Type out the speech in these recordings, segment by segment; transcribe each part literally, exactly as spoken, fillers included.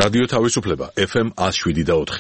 რადიო თავისუფლება ეფ ემ ათს შვიდი და ოთხი.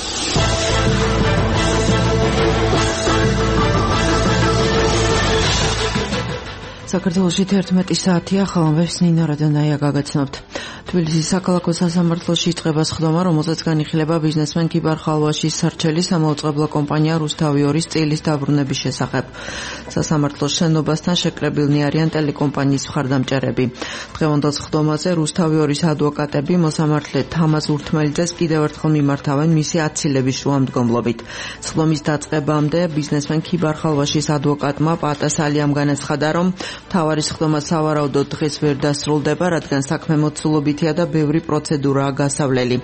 საქართველოში თერთმეტი საათია, ხელმოებს ნინო რადონაია გაგაცნობთ. თბილისის საქალაქო სასამართლოში იწყება სხდომა, რომელზეც განიხილება ბიზნესმენ ქიბარ ხალვაშის სარჩელი სამაუწყებლო კომპანია რუსთავი ორის წილის დაბრუნების შესახებ. სასამართლოს შენობასთან შეკრებილნი არიან ტელეკომპანიის მხარდამჭერები. დღევანდელ სხდომაზე რუსთავი ორის ადვოკატები მოსამართლე თამაზ ურთმელიძეს კიდევ ერთხელ მიმართავენ მისი აცილების შუამდგომლობით. სხდომის დაწყებამდე ბიზნესმენ ქიბარ ხალვაშის ადვოკატმა პატასალიამ განაცხადა, რომ მთავარი სხდომა სავარაუდოდ დღეს ვერ დასრულდება, რადგან საქმე მოცულობითია და ბევრი პროცედურაა გასავლელი.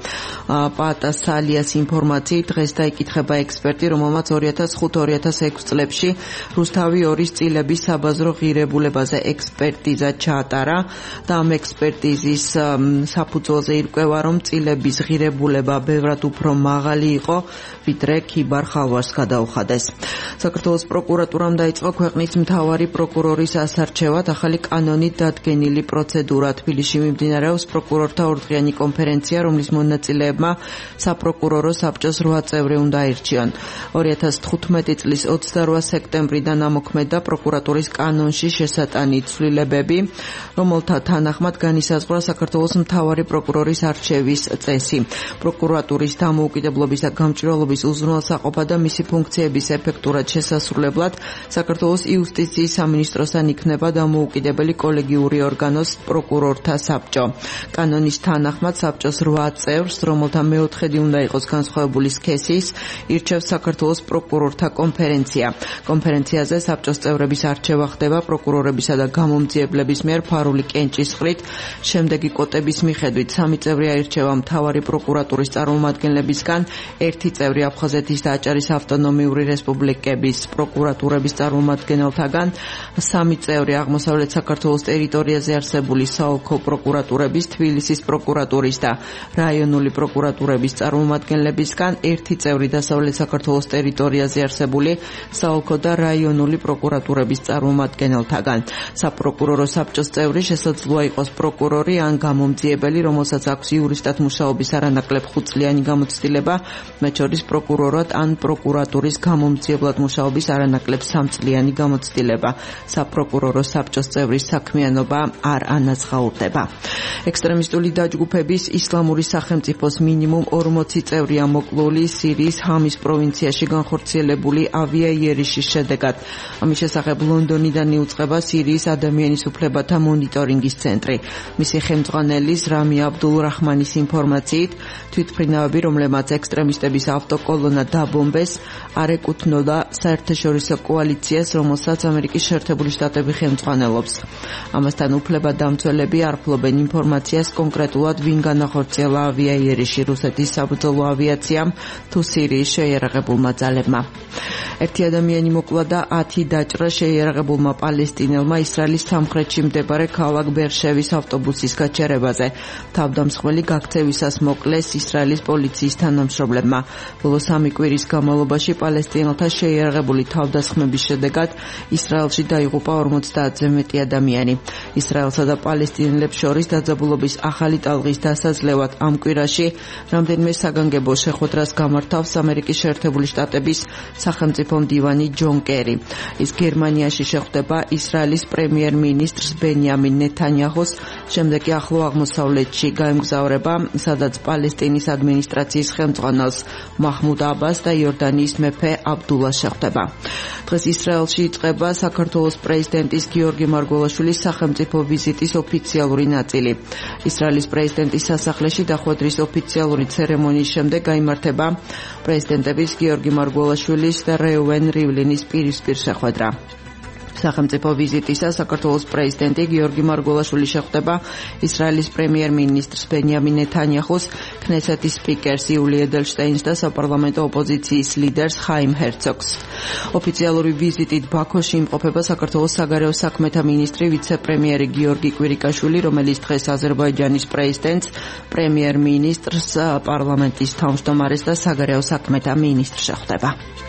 პატასალიას ინფორმაციით დღეს დაიკითხება ექსპერტი, რომელმაც ორი ათას ხუთი ორი ათას ექვსი წლებში რუსთავი ორის წილების საბაზრო ღირებულებაზე ექსპერტიზა ჩაატარა და ამ ექსპერტიზის საფუძველზე ირკვევა, რომ წილების ღირებულება ბევრად უფრო მაღალი იყო, ვიდრე ქიბარ ხალვაშს გადაუხადეს. საქართველოს პროკურატურამ დაიწყო ქვეყნის მთავარი პროკურორის ასარჩევად ახალი კანონით დადგენილი პროცედურა. თბილისში მიმდინარეობს პროკურორთა ორდღიანი კონფერენცია, რომლის მონაწილეებმა საპროკურორო საბჭოს რვა წევრი უნდა აირჩიონ. ორი ათას თხუთმეტი წლის ოცდარვა სექტემბრიდან ამოქმედა პროკურატურის კანონში შესატანი ცვლილებები, რომელთა თანახმად განისაზღვრა საქართველოს მთავარი პროკურორის არჩევის წესი. პროკურატურის დამოუკიდებლობის და გამჭვირვალობის უზრუნველსაყოფა და მისი ფუნქციების ეფექტურად შესასრულებლად საქართველოს იუსტიციის სამინისტროსთან იქნება დამოუკიდებელი კოლეგიური ორგანოს პროკურორთა საბჭო. კანონის თანახმად საბჭოს რვა წევრს, რომელთა მეოთხედი უნდა იყოს განსხვავებული სქესის, ირჩევს საქართველოს პროკურორთა კონფერენცია. კონფერენციაზე საბჭოს წევრების არჩევა ხდება პროკურორებისა და გამომძიებლების მიერ ფარული კენჭისყრით. შემდეგი კოტების მიხედვით სამი წევრი აირჩევა მთავარი პროკურატურის წარმომადგენლებისგან, ერთი წევრი აფხაზეთის და აჭარის ავტონომიური რესპუბლიკების პროკურატურების წარმომადგენელთაგან, სამი წევრი აღმოსავლეთ საქართველოს ტერიტორიაზე არსებული საოლქო პროკურატურების, თბილისის პროკურატურის და რაიონული პროკურატურების წარმომადგენლებისგან, ერთი წევრი დასავლეთ საქართველოს ტერიტორიაზე არსებული საოლქო და რაიონული პროკურატურების წარმომადგენელთაგან. საპროკურორო საბჭოს წევრი შესაძლოა იყოს პროკურორი ან გამომძიებელი, რომელსაც აქვს იურისტად მუშაობის არანაკლებ ხუთწლიანი გამოცდილება, მათ შორის პროკურორად ან პროკურატურის გამომძიებლად მუშაობის არანაკლებ სამწლიანი გამოცდილება. საპროკურორო საბჭოს წევრის საქმიანობა არ ანაზღაურდება. ექსტრემისტული დაჯგუფების ისლამური სახელმწიფოს მინიმუმ ორმოცი წევრია მოკლული სირიის ჰამის პროვინციაში განხორციელებული ავიაიერიშის შედეგად. ამის შესახებ ლონდონიდან იუწყება სირიის ადამიანის უფლებათა მონიტორინგის ცენტრი. მისი ხელმძღვანელის რამი აბდულრაჰმანის ინფორმაციით, თვითმფრინავები, რომლებმაც ექსტრემისტების ავტოკოლონა დაბომბეს, არ ეკუთვნოდა საერთაშორისო კოალიციას, რომელსაც ამერიკის შეერთებული შტატები ხელმძღვანელობს. ამასთან უფლებადამცველები არ ფლობენ ინფორმაციას კონკრეტულად ვინ განახორციელა ავიაიერიში, რუსეთის საბრძოლო ავიაციამ თუ სირიის შეიარაღებულმა ძალებმა. ერთი ადამიანი მოკლა და ათი დაჭრა შეიარაღებულმა პალესტინელმა ისრაელის სამხრეთში მდებარე ქალაქ ბერშევის ავტობუსის გაჩერებაზე. თავდამსხმელი გაქცევისას მოკლეს ისრაელის პოლიციის თანამშრომლებმა. ბოლო სამი კვირის განმავლობაში პალესტინელთა შეიარაღებული თავდასხმების შედეგად ისრაელში დაიღუპა ორმოცდაათზე მეტი ადამიანი. ისრაელსა და პალესტინელებს შორის დაძაბულობის ახალი ტალღის დასაძლევად ამ კვირაში რამდენიმე საგანგებო შეხვედრას გამართავს ამერიკის შეერთებული შტატების სახელმწიფო მდივანი ჯონ კერი. ის გერმანიაში შეხვდება ისრაელის პრემიერ-მინისტრს ბენიამინ ნეთანიაჰუს, შემდეგ კი ახლო აღმოსავლეთში გაემგზავრება, სადაც პალესტინის ადმინისტრაციის ხელმძღვანელს მაჰმუდ აბას და იორდანიის მეფე აბდულა შეხვდება. დღეს ისრაელში იწყება საქართველოს პრეზიდენტის გიორგი მარგველაშვილის სახელმწიფო ვიზიტის ოფიციალური ნაწილი. ისრაელის პრეზიდენტის სასახლეში დახვედრის ოფიციალური ცერემონიის შემდეგ გაიმართება პრეზიდენტების გიორგი მარგველაშვილის და რეუვენ რივლინის პირისპირ შეხვედრა. სახელმწიფო ვიზიტისას საქართველოს პრეზიდენტი გიორგი მარგველაშვილი შეხვდება ისრაელის პრემიერ-მინისტრს ბენიამინ ნეთანიაჰუს, ქნესეთის სპიკერს იული ედელშტეინს და საპარლამენტო ოპოზიციის ლიდერს ხაიმ ჰერცოგს. ოფიციალური ვიზიტით ბაქოში იმყოფება საქართველოს საგარეო საქმეთა მინისტრი ვიცე-პრემიერი გიორგი კვირიკაშვილი, რომელიც დღეს აზერბაიჯანის პრეზიდენტს, პრემიერ-მინისტრს, პარლამენტის თავმჯდომარეს და საგარეო საქმეთა მინისტრს შეხვდება.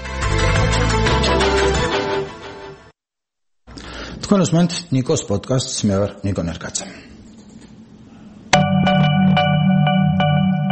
თქვენ უსმენთ ნიკოს პოდკასტს, მე ვარ ნიკო ნერკაცა.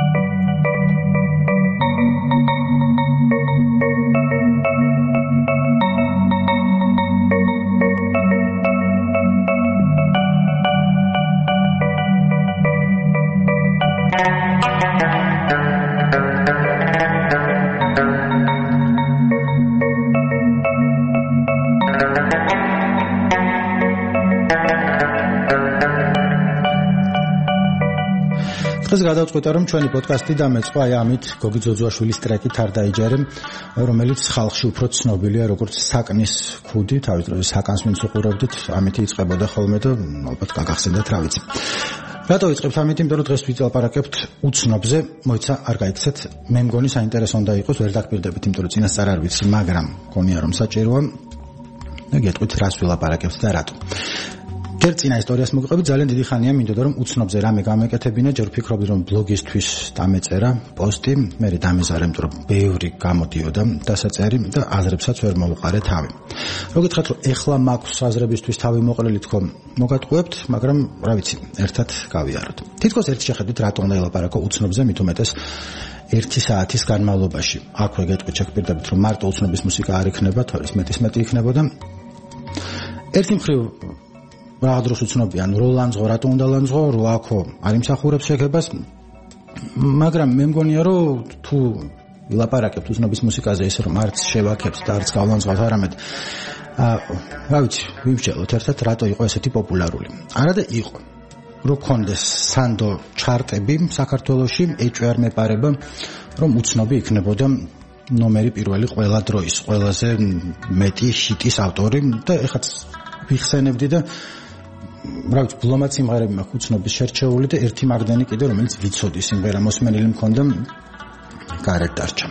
დღეს გადავწყვიტე რომ ჩვენი პოდკასტი დამეწყო აი ამით გოგი ძოძუაშვილის ტრეკით არ დაიჯერე, რომელიც ხალხში უფრო ცნობილია როგორც საკნის ქუდი, თავის დროზე საკანს ვინც უყურებდით, ამით იწყებოდა ხოლმე და ალბათ გაგახსენდათ რა ვიცი. რატო ვიწყებთ ამით? იმიტომ რომ დღეს ვილაპარაკებთ უცნობზე, მოიცა არ გაიქცეთ, მე მგონი საინტერესო უნდა იყოს, ვერ დაგპირდებით, იმიტომ რომ წინასწარ არ ვიცი, მაგრამ მგონია რომ საჭიროა და გეტყვით რას ვილაპარაკებთ და რატო. ერთ წინა ისტორიას მოგიყვებით, ძალიან დიდი ხანია მინდოდა რომ უცნობზე რამე გამეკეთებინა, ჯერ ვფიქრობდი რომ ბლოგისთვის დამეწერა პოსტი, მე დამეზარე, იმიტომ რომ ბევრი გამოდიოდა დასაწერი და აზრებსაც ვერ მოვუყარე თავი. რო გითხრათ რომ ეხლა მაქვს აზრებისთვის თავი მოყრილი თქო, მოგატყუებთ, მაგრამ რა ვიცი, ერთად გავიაროთ. თითქოს ერთი შეხედვით რატო უნდა ელაპარაკო უცნობზე, მით უმეტეს ერთი საათის განმავლობაში. აქვე გეტყვით შეგპირდებით რომ მარტო უცნობის მუსიკა არ იქნება, თორეს მეტის მეტი იქნებოდა. ერთი მხრივ რა დროს უცნობიან რო ლანძღო, რატო უნდა ლანძღო, რო აქო არ იმსახურებს შეგებას, მაგრამ მე მგონია რომ თუ ვილაპარაკებთ უცნობის მუსიკაზე ისე რომ არც შევაქებთ და არც გავლანძღავთ, არამედ რა ვიცი, ვიმსჯელოთ ერთად რატო იყო ესეთი პოპულარული. არადა იყო. რო კონდეს სანდო ჩარტები საქართველოში, ეჭვი არ მეპარება რომ უცნობი იქნებოდა ნომერი პირველი ყველა დროის, ყველაზე მეტი ჰიტის ავტორი და ეხაც ვიხსენებდი და რა ვიცი, ბლომად სიმღერები მაქვს უცნობის შერჩეული და ერთი მაგდენი კიდე რომელიც ვიცოდი სიმღერა მოსმენილი მქონდა გარეთ დარჩა.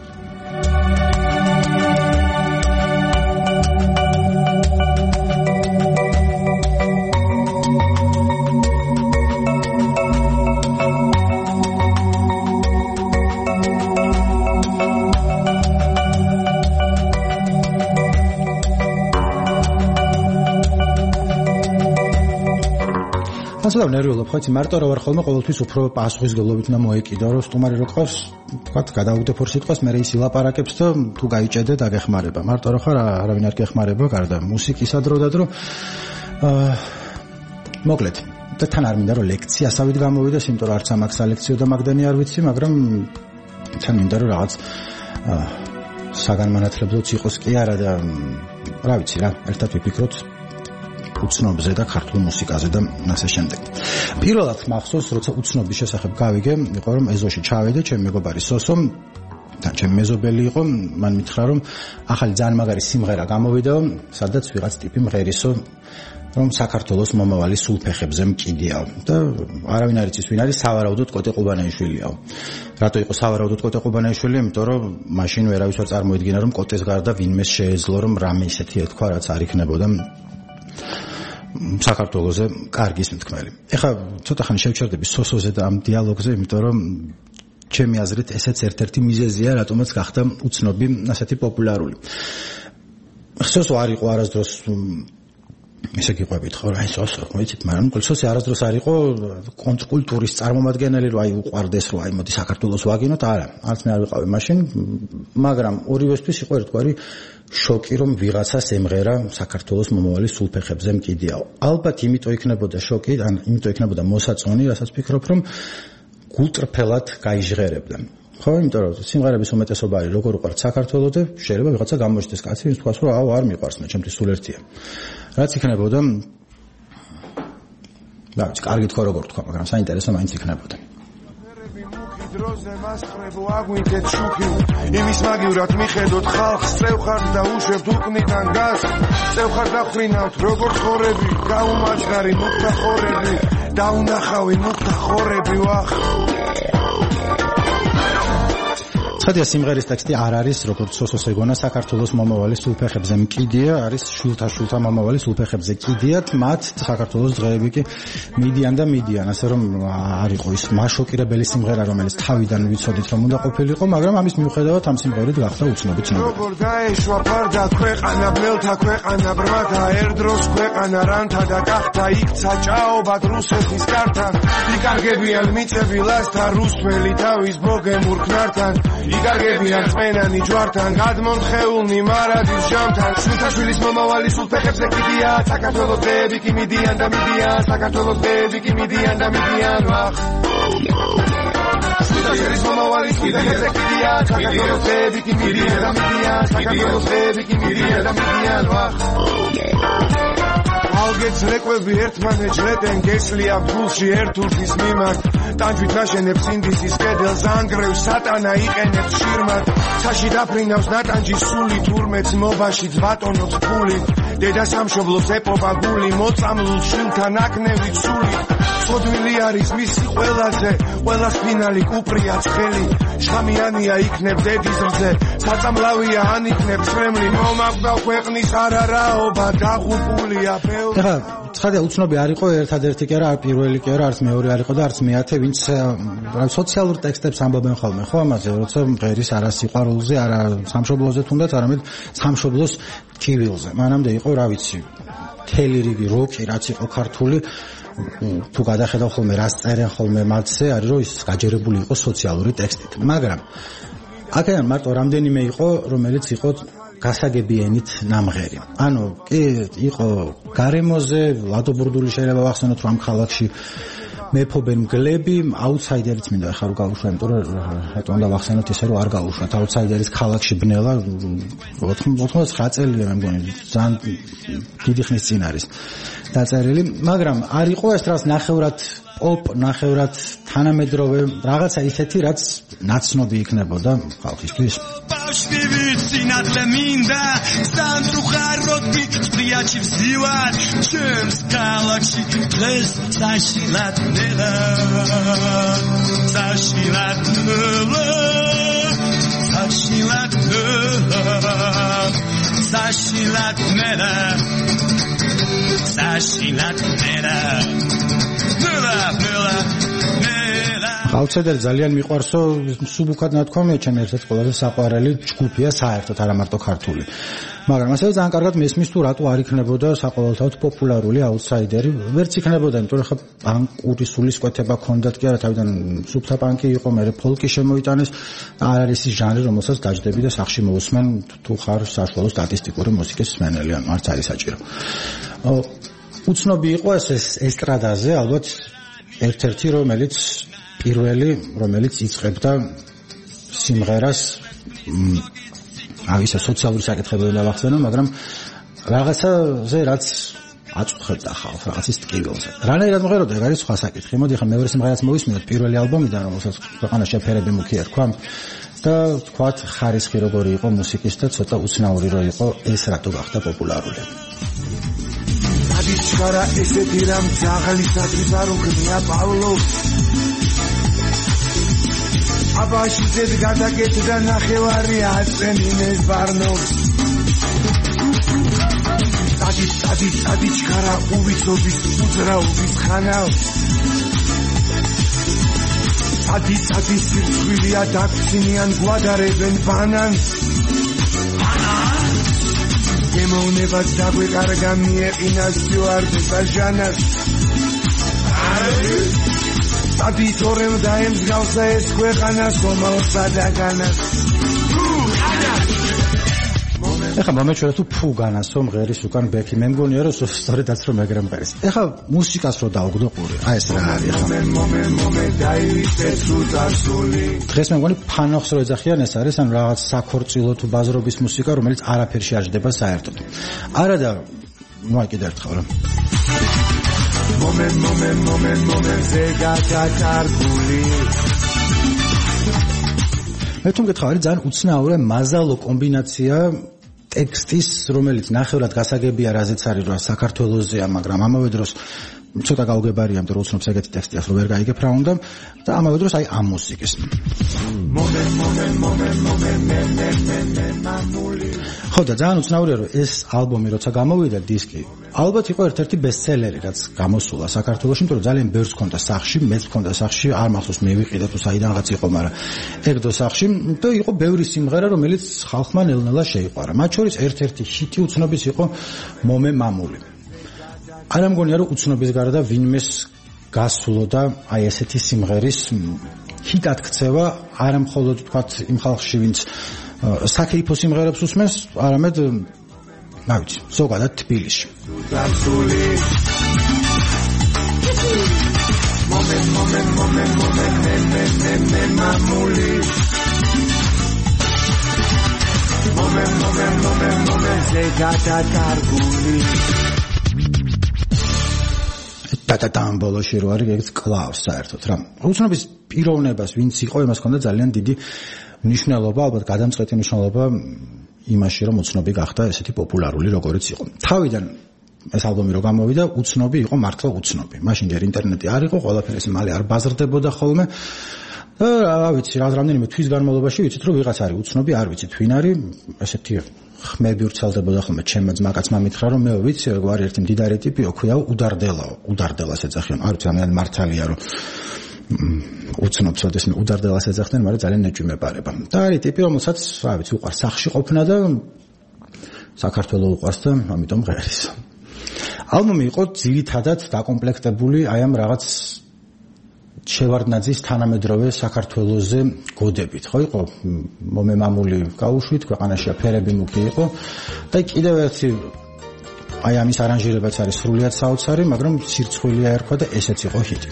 ასეა ნერვიულობ, ხო იცი, მარტო რა ვარ ხოლმე ყოველთვის უფრო პასუხისგებლობით უნდა მოეკიდო, რომ სტუმარი რო ყავს, თქვათ, გადავუგდებ ორ სიტყვას, მე ის ილაპარაკებს და თუ გაიჭედე დაგეხმარება. მარტო რა ხარ, არავინ არ გეხმარება, გარდა მუსიკისა დრო და დრო. აა მოკლედ, და თან არ მინდა რომ ლექციასავით გამოვიდეს, იმიტომ რომ არც ამაქვს ალექციო და მაგდანი არ ვიცი, მაგრამ თან მინდა რომ რაღაც აა საგანმანათლებლოც იყოს კი არა და რა ვიცი რა, ერთად ვიფიქროთ უცნობზე და ქართულ მუსიკაზე და ასე შემდეგ. პირველად მახსოვს, როცა უცნობის შესახებ გავიგე, იყო რომ ეზოში ჩავედე, ჩემი მეგობარი სოსო და ჩემი მეზობელი იყო, მან მითხრა რომ ახალი ძალიან მაგარი სიმღერა გამოვიდა, სადაც ვიღაც ტიპი მღერისო, რომ საქართველოს მომავალი სულ ფეხებზე მკიდიაო და არავინ არ იცის ვინ არის, სავარაუდოდ კოტე ყუბანეიშვილიაო. რატო იყო სავარაუდოდ კოტე ყუბანეიშვილი? იმიტომ რომ მაშინ ვერავის არ წარმოედგინა რომ კოტეს გარდა ვინმე შეეძლო რომ რამე ისეთი ეთქვა, რაც არ იქნებოდა საქართველოზე კარგის მთქმელი. ეხლა ცოტა ხანი შევჩერდები სოსოზე და ამ დიალოგზე, იმიტომ რომ ჩემი აზრით ესეც ერთ-ერთი მიზეზია, რატომაც გახდა უცნობი ასეთი პოპულარული. სოსო არ იყო არასდროს ისე გიყვებით ხო, აი სოსო, ვიცით, მაგრამ სოსო არასდროს არ იყო კონტრკულტურის წარმომადგენელი, რომ აი უყვარდეს, რომ აი მოდი საქართველოს ვაგინოთ, არა, არც მე არ ვიყავი მაშინ, მაგრამ ორივესთვის იყო ერთგვარი შოკი, რომ ვიღაცას ემღერა საქართველოს მომავალი სულ ფეხებზე მკიდიაო. ალბათ იმიტომ იქნებოდა შოკი, ან იმიტომ იქნებოდა მოსაწონი, რასაც ვფიქრობ, რომ გულწრფელად გაიჟღერებდა. ხო, იმიტომ რომ სიმღერების უმეტესობა არის როგორ უყვართ საქართველოს და შეიძლება ვიღაცა გამოჩნდეს კაცი, ვინც თქვას, რომ აუ არ მიყვარს, მე ჩემთვის სულ ერთია. რაც იქნებოდა, რა ვიცი, კარგი თქო როგორ თქვა, მაგრამ საინტერესო მაინც იქნებოდა. დროზე მასწრებო აგვინთეთ შუქი იმის მაგივრად მიხედოთ ხალხს წევხართ და უშვებთ უკნიდან გას წევხართ და ხრინავთ როგორ ხორები გაუმაჩხარი მუქთა ხორები დაუნახავი მუქთა ხორები ვახ ხადია სიმღერის ტექსტი არ არის როგორც სოსოს ეგონა საქართველოს მომავალი სულ ფეხებზე მკიდია, არის შულთა შულთა მომავალი სულ ფეხებზე კიდიათ, მათ საქართველოს დღეები კი მიდიან და მიდიან, ასე რომ არ იყო ის მაშოკირებელი სიმღერა, რომელიც თავიდან ვიცოდით რომ უნდა ყოფილიყო, მაგრამ ამის მიუხედავად ამ სიმღერით გახდა უცნობი ცნობილი. როგორ დაეშვა ფარდა ქვეყანა, ბლელთა ქვეყანა, ბრმათა ერდროს ქვეყანა, რანთა და გახდა იქცა ჭაობად რუსეთის კართან, იკარგებიან მიწები ლასთან, რუსთველი თავის ბოგემურ ქნართან იგარგებიან წმენანი ჯვართან, გადმონთხეულნი მარადის ჟამთან, შვილთაშვილის მომავალი სულ ფეხებზე კიდია, საქართველოს დღეები კი მიდიან და მიდიან, საქართველოს დღეები კი მიდიან და მიდიან, ვახ შვილთაშვილის მომავალი სულ ფეხებზე კიდია, საქართველოს დღეები კი მიდიან და მიდიან, საქართველოს დღეები კი მიდიან და მიდიან, ვახ ალგეც რეკვები ერთმანეთშლეტენ გესლია ფულში ერთურთის მიმართ ტანჯვით ნაშენებს ინდისის კედელს ანგრევს სატანა იყენებს შირმად ცაში დაფრინავს ნატანჯის სული თურმეც მობაშიც ბატონობს ფული დედა სამშობლოს ეპოვა გული მოწამლულ შვილთან აკნევით სული სოდვილი არის მისი ყველაზე ყველას ფინალი კუპრია ცხელი შამიანია იქნებ დედის რძე საწამლავია ან იქნებ ცხრემლი მომაკვდავ ქვეყნის არარაობა დაღუპულია ბევრი ეხლა ცხადია უცნობი არ იყო ერთადერთი კი არა არ პირველი კი არა არც მეორე არ იყო და არც მეათე ვინც რა სოციალურ ტექსტებს ამბობენ ხოლმე ხო ამაზე როცა მღერის არა სიყვარულზე არა სამშობლოზე თუნდაც არამედ სამშობლოს კივილზე მანამდე იყო რა ვიცი თელი რიგი როკი რაც იყო ქართული თუ გადახედავ ხოლმე რას წერენ ხოლმე მათზე არის რომ ის გაჯერებული იყო სოციალური ტექსტით მაგრამ აქედან მარტო რამდენიმე იყო რომელიც იყო გასაგები ენით ნამღერი ანუ კი იყო გარემოზე ლადო ბურდული შეიძლება ვახსენოთ რომ ამ ქალაქში მეფობენ მგლები აუთსაიდერიც მინდა ახლა რომ გავუშვა იმიტომ რომ ეტო უნდა ვახსენოთ ისე რომ არ გავუშვათ აუთსაიდერის ქალაქში ბნელა ოთხმოცდათხმეტ წელია მე მგონი ძალიან დიდი ხნის წინ არის დაწერილი მაგრამ არ იყო ეს რაც ნახევრად პოპ ნახევრად თანამედროვე რაღაცა ისეთი რაც ნაცნობი იქნებოდა ხალხისთვის ბავშვი სინათლე მინდა სამწუხაროდ ვიწრიაჩი ვზივარ ჩემს ქალაქში დღეს საშილად ნელა საშილად ნელა საშილად ნელა საშილად ნელა საშილად ნელა აუთსაიდერი ძალიან მიყვარსო სუბუქად ნათქვამია ჩემ ერთ-ერთ ყველაზე საყვარელი ჯგუფია საერთოდ არა მარტო ქართული მაგრამ ასევე ძალიან კარგად მესმის თუ რატო არ იქნებოდა საყოველთაოდ პოპულარული აუთსაიდერი ვერც იქნებოდა იმიტომ რომ ხა პანკური სულისკვეთება ქონდათ კი არა თავიდან სუფთა პანკი იყო მე ფოლკი შემოიტანეს არ არის ის ჟანრი რომელსაც დაждები და სახში მოусმენ თუ ხარ საშუალო სტატისტიკური მუსიკის მსმენელი ან არც არის საჭირო უცნობი იყო ეს ესტრადაზე ალბათ ერთ-ერთი რომელიც პირველი რომელიც იწყებდა სიმღერას აი ეს სოციალური საკითხები უნდა ვახსენო მაგრამ რაღაცაზე რაც აწუხებდა ხალხს რაღაცის ტკივილზე რანაირად მღეროდა ეგ არის სხვა საკითხი მოდი ახლა მეორე სიმღერაც მოვისმინოთ პირველი ალბომიდან რომელსაც ქვეყანაში ფერები მუქი ერქვა და თქვათ ხარისხი როგორი იყო მუსიკის და ცოტა უცნაური რო იყო ეს რატო გახდა პოპულარული ჩქარა ესეთი რამ ძაღლისათვის არ უგნია პავლოს აბაში ძედ გადაკეთდა ნახევარი აწენინეს ბარნოს სადი სადი სადი ჩქარა უვიცობის უძრაობის ხანავ სადი სადი სირცხვილია დაქცინიან გვადარებენ ბანანს გემოვნებაც დაგვეკარგა მიეყინა სტიუარდეს და ჟანას სადი თორემ დაემსგავსა ეს ქვეყანა სომალსა და განას ეხლა მომეჩვენა თუ ფუ განასო მღერის უკან ბექი მე მგონია რომ სწორედაც რომ ეგრემ ღერის ეხლა მუსიკას რო დავგდო ყური აი ეს რა არის ეხლა მომე მომე დაივიწე სუდასული დღეს მე მგონი ფანოხს რო ეძახიან ეს არის ან რაღაც საქორწილო თუ ბაზრობის მუსიკა რომელიც არაფერში არ ჯდება საერთოდ არა და მოი კიდევ ერთხელ რა მომე მომე მომე მომე ზეგათაკარგული მე თუ მგითხარი ძალიან უცნაური მაზალო კომბინაცია ტექსტის რომელიც ნახევრად გასაგებია რაზეც არის რა საქართველოსზეა მაგრამ ამავე დროს ცოტა გაუგებარია იმიტომ რომ უცნობს ეგეთი ტექსტი ახლა ვერ გაიგებ რა უნდა და ამავე დროს აი ამ მუსიკის მომე მომე მომე მომე მე მე მე მე მამული ხო და ძალიან უცნაურია რომ ეს ალბომი როცა გამოვიდა დისკი ალბათ იყო ერთ-ერთი ბესტსელერი რაც გამოსულა საქართველოში იმიტომ რომ ძალიან ბევრს ჰქონდა სახში მეც ჰქონდა სახში არ მახსოვს მე ვიყიდე თუ საიდანღაც იყო მაგრამ ეგდო სახში და იყო ბევრი სიმღერა რომელიც ხალხმა ნელ-ნელა შეიყვარა მათ შორის ერთ-ერთი ჰიტი უცნობის იყო მომე მამული არა მგონია რომ უცნობის გარდა ვინმეს გასულოდა აი ესეთი სიმღერის ჰიტად ქცევა არა მხოლოდ თქვათ იმ ხალხში ვინც საკეიფო სიმღერებს უსმენს არამედ რა ვიცი ზოგადად თბილისში მომე მომე მომე მომე მე მე მე მე მამული მომე მომე მომე მომე ზეგადადარგული ტატატამ ბოლოში რო არის ეგეც კლავს საერთოდ რა უცნობის პიროვნებას ვინც იყო იმას ჰქონდა ძალიან დიდი მნიშვნელობა ალბათ გადამწყვეტი მნიშვნელობა იმაში რომ უცნობი გახდა ესეთი პოპულარული როგორიც იყო თავიდან ეს ალბომი რო გამოვიდა უცნობი იყო მართლა უცნობი მაშინ ჯერ ინტერნეტი არ იყო ყველაფერი ეს მალე არ ბაზრდებოდა ხოლმე და რა ვიცი რა რამდენიმე თვის განმავლობაში ვიცით რომ ვიღაც არის უცნობი არ ვიცით ვინ არის ესეთი ხმები ვრცელდებოდა ხოლმე ჩემმა ძმაკაცმა მითხრა რომ მე ვიცი როგორ არის ერთი მდიდარი ტიპი ოქუიაო უდარდელაო უდარდელას ეძახიან არ ვიცი ამან მართალია რომ უცნობ ცოდეს უდარდელას ეძახდნენ მაგრამ ძალიან ნეჭვი მეპარება და არის ტიპი რომელსაც რა ვიცი უყარს სახში ყოფნა და საქართველოს უყარს და ამიტომ ღერის ალბომი იყო ძირითადად დაკომპლექტებული აი ამ რაღაც შევარდნაძის თანამედროვე საქართველოზე გოდებით ხო იყო მომემამული გაუშვით ქვეყანაში აფერები მუქი იყო და კიდევ ერთი აი ამის არანჟირებაც არის სრულიად საოცარი მაგრამ სირცხვილია ერქვა და ესეც იყო ჰიტი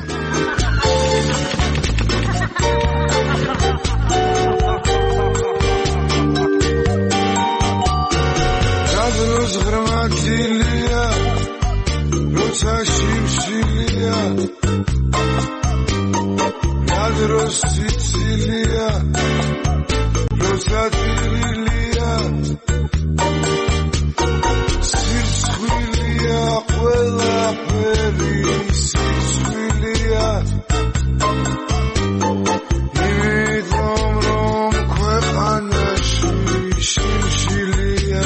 რაზროს ღრმაწილია როცა შიმშილია Ladros Sicilia, Rosatilia, Sicilia, quella peri, Sicilia. Imidom rom quepanashi, Sicilia,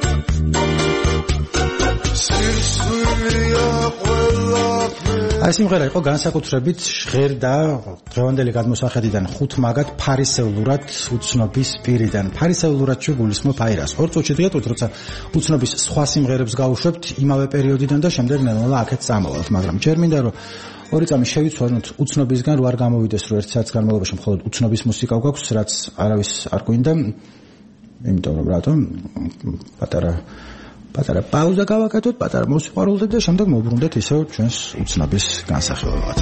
Sicilia, quella peri. აი სიმღერა იყო განსაკუთრებით ჟღერ და დღევანდელი გადმოსახედიდან ხუთ მაგად ფარისეულურად უცნობის პირიდან ფარისეულურად შეგულისმოთ აირას ორ წუთში დღეთვით როცა უცნობის სხვა სიმღერებს გავუშვებთ იმავე პერიოდიდან და შემდეგ ნელ-ნელა აქეთ წამოვალთ მაგრამ ჯერ მინდა რომ ორი წამი შევიცვალოთ უცნობისგან რო არ გამოვიდეს რომ ერთ საათის განმავლობაში მხოლოდ უცნობის მუსიკა გვაქვს რაც არავის არ გვინდა იმიტომ რომ რატომ პატარა პატარა პაუზა გავაკეთოთ, პატარა მოსიყვარულდეთ და შემდეგ მოვბრუნდეთ ისევ ჩვენს უცნობის განსახილველად.